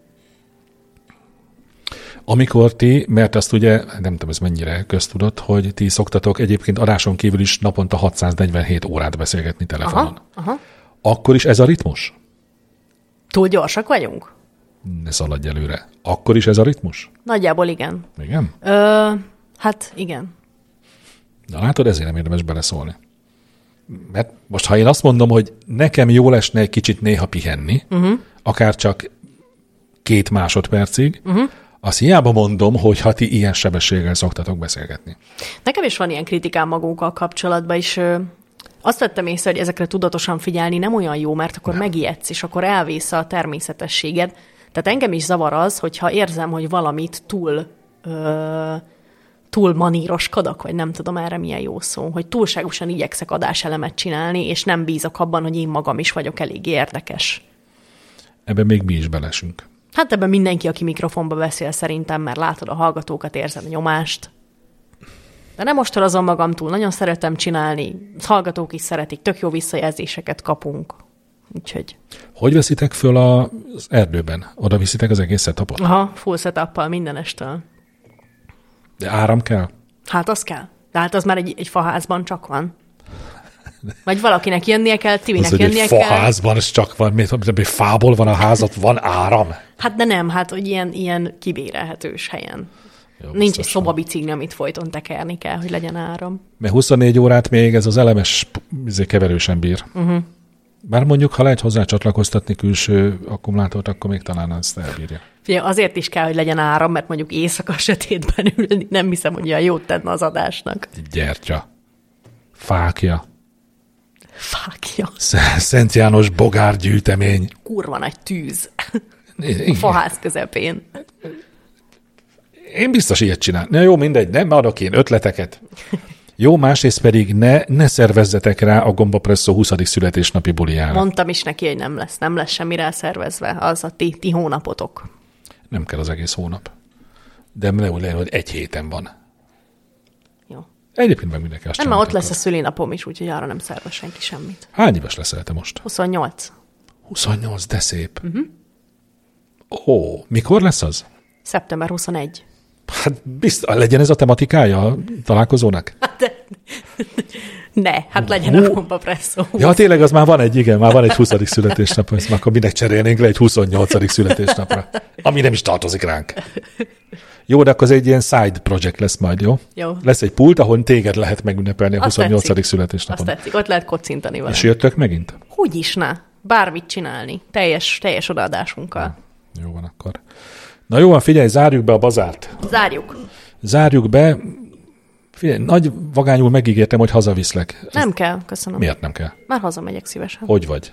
Amikor ti, mert azt ugye, nem tudom, ez mennyire köztudott, hogy ti szoktatok egyébként adáson kívül is naponta 647 órát beszélgetni telefonon. Aha. Akkor is ez a ritmus? Túl gyorsak vagyunk? Ne szaladj előre. Akkor is ez a ritmus? Nagyjából igen. Igen? Hát igen. Na látod, ezért nem érdemes beleszólni. Mert most, ha én azt mondom, hogy nekem jól esne egy kicsit néha pihenni, akár csak 2 másodpercig, azt hiába mondom, hogy ha ti ilyen sebességgel szoktatok beszélgetni. Nekem is van ilyen kritikám magunkkal kapcsolatban, és azt vettem észre, hogy ezekre tudatosan figyelni nem olyan jó, mert akkor megijedsz, és akkor elvész a természetességed. Tehát engem is zavar az, hogyha érzem, hogy valamit túl maníroskodok, vagy nem tudom erre milyen jó szó, hogy túlságosan igyekszek adáselemet csinálni, és nem bízok abban, hogy én magam is vagyok elég érdekes. Ebben még mi is belesünk. Hát ebben mindenki, aki mikrofonba beszél szerintem, mert látod a hallgatókat, érzed a nyomást. De nem ostorozom magam túl, nagyon szeretem csinálni, a hallgatók is szeretik, tök jó visszajelzéseket kapunk. Úgyhogy... Hogy veszitek föl az erdőben? Oda viszitek az egész setupot? Aha, full setuppal mindenestől. De áram kell? Hát az kell. De hát az már egy faházban csak van. Vagy valakinek jönnie kell, Tibinek jönnie kell. Egy faházban ez csak van, miért fából van a házat, van áram? Hát de nem, hát hogy ilyen kibérelhetős helyen. Jó, nincs egy szobabicikli, amit folyton tekerni kell, hogy legyen áram. Mert 24 órát még ez az elemes keverősen bír. Bár mondjuk, ha lehet hozzá csatlakoztatni külső akkumulátort, akkor még talán azt elbírja. Figyelj, azért is kell, hogy legyen áram, mert mondjuk éjszaka sötétben ülni, nem hiszem, hogy olyan jót tenne az adásnak. Gyertya. Fákja. Szent János bogárgyűjtemény. Kurva nagy tűz. A faház közepén. Én biztos ilyet csinál. Na jó, mindegy, nem adok én ötleteket. Jó, másrészt pedig ne szervezzetek rá a Gombapresszó 20. születésnapi bulijára. Mondtam is neki, hogy nem lesz semmire szervezve. Az a ti hónapotok. Nem kell az egész hónap. De nem úgy legyen, hogy 1 héten van. Jó. Egyébként meg mindenki azt nem, mert ott lesz a szülinapom is, úgyhogy arra nem szervez senki semmit. Hány éves leszel te most? 28. 28, de szép. Ó, mikor lesz az? Szeptember 21. Hát biztos, legyen ez a tematikája a találkozónak? Hát legyen a Gombapresszó. Ja, tényleg az már van egy 20. születésnap, ezt már akkor minek cserélnénk le egy 28. születésnapra, ami nem is tartozik ránk. Jó, de akkor az egy ilyen side project lesz majd, jó? Jó. Lesz egy pult, ahol téged lehet megünnepelni a 28. születésnapon. Azt tetszik, ott lehet kocintani vele. És jöttök megint? Hogyis ne? Bármit csinálni. Teljes odaadásunkkal. Jó van akkor. Na jó van, figyelj, zárjuk be a bazárt. Zárjuk be. Figyelj, nagy vagányul megígértem, hogy hazaviszlek. Nem kell, köszönöm. Miért nem kell? Már hazamegyek szívesen. Hogy vagy?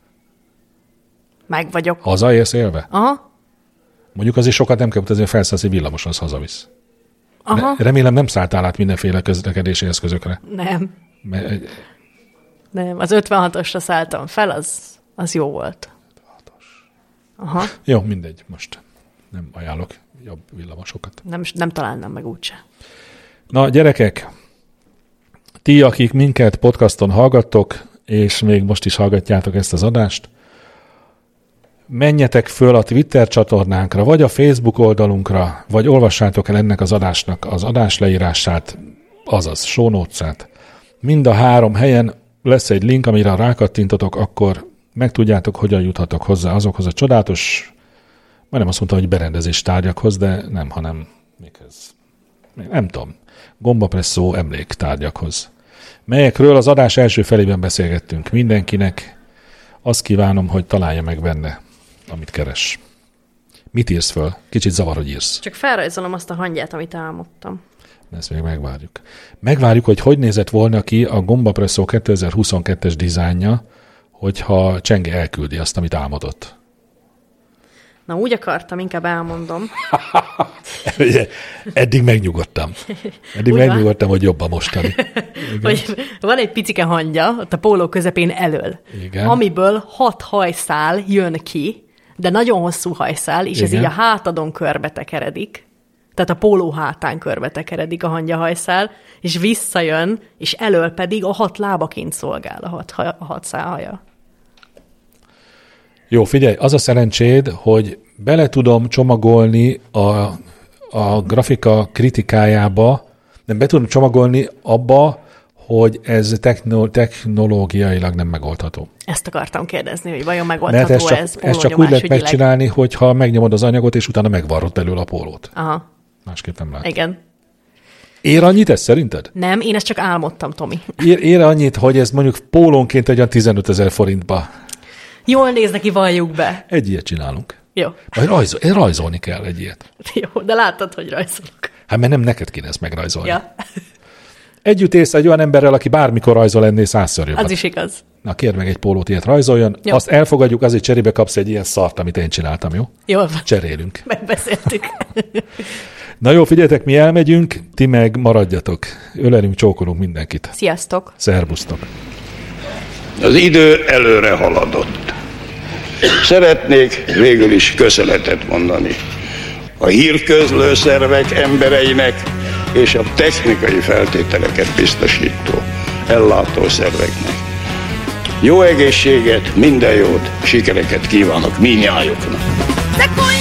Meg vagyok. Hazaérsz élve? Aha. Mondjuk azért sokat nem kell utazni, felszállsz egy villamoson, az hazavisz. Aha. Remélem nem szálltál át mindenféle közlekedési eszközökre. Nem. Nem, az 56-osra szálltam fel, az jó volt. 56-os. Aha. Jó, mindegy, most nem ajánlok jobb villamosokat. Nem találnám meg úgyse. Na, gyerekek, ti, akik minket podcaston hallgattok, és még most is hallgatjátok ezt az adást, menjetek föl a Twitter csatornánkra, vagy a Facebook oldalunkra, vagy olvassátok el ennek az adásnak az adás leírását, azaz show notes-át. Mind a 3 helyen lesz egy link, amire rákattintotok, akkor megtudjátok, hogyan juthatok hozzá azokhoz a csodálatos, majdnem azt mondtam, hogy berendezés tárgyakhoz, de nem, hanem nem tudom, gombapresszó emléktárgyakhoz, melyekről az adás első felében beszélgettünk. Mindenkinek azt kívánom, hogy találja meg benne, amit keres. Mit írsz föl? Kicsit zavar, hogy írsz. Csak felrajzolom azt a hangyát, amit álmodtam. Ezt még megvárjuk. Megvárjuk, hogy nézett volna ki a gombapresszó 2022-es dizájnja, hogyha Csenge elküldi azt, amit álmodott. Na, úgy akartam, inkább elmondom. Eddig megnyugodtam. Megnyugodtam, hogy jobb a mostani. Hogy van egy picike hangya, ott a póló közepén elől, igen, amiből 6 hajszál jön ki, de nagyon hosszú hajszál, és igen, ez így a hátadon körbe tekeredik. Tehát a póló hátán körbe tekeredik a hangyahajszál, és visszajön, és elől pedig a 6 lábaként szolgál a 6 szálhaja. Jó, figyelj, az a szerencséd, hogy bele tudom csomagolni a grafika kritikájába, nem be tudom csomagolni abba, hogy ez technológiailag nem megoldható. Ezt akartam kérdezni, hogy vajon megoldható ez pólónyomás csak úgy lehet megcsinálni, hogyha megnyomod az anyagot, és utána megvarrod belőle a pólót. Aha. Másképp nem lehet. Igen. Ér annyit ez szerinted? Nem, én ezt csak álmodtam, Tomi. Ér annyit, hogy ez mondjuk pólónként egy olyan 15 000 forintba. Jól néz neki, valljuk be. Egy ilyet csinálunk. Jó. Majd rajzolni kell egy ilyet. Jó, de láttad, hogy rajzolok. Hát mert nem neked kéne ezt megrajzolni. Ja. Együtt élsz egy olyan emberrel, aki bármikor rajzol ennél 100-szor jobban. Az is igaz. Na, kérd meg egy pólót, ilyet rajzoljon. Jó. Azt elfogadjuk, azért cserébe kapsz egy ilyen szart, amit én csináltam, jó? Jó. Cserélünk. Megbeszéltük. Na jó, figyeljetek, mi elmegyünk, ti meg maradjatok. Ölelünk, csókolunk mindenkit. Sziasztok. Szerbusztok. Az idő előre haladott. Szeretnék végül is köszönetet mondani a hírközlő szervek embereinek és a technikai feltételeket biztosító ellátó szerveknek. Jó egészséget, minden jót, sikereket kívánok mindnyájuknak.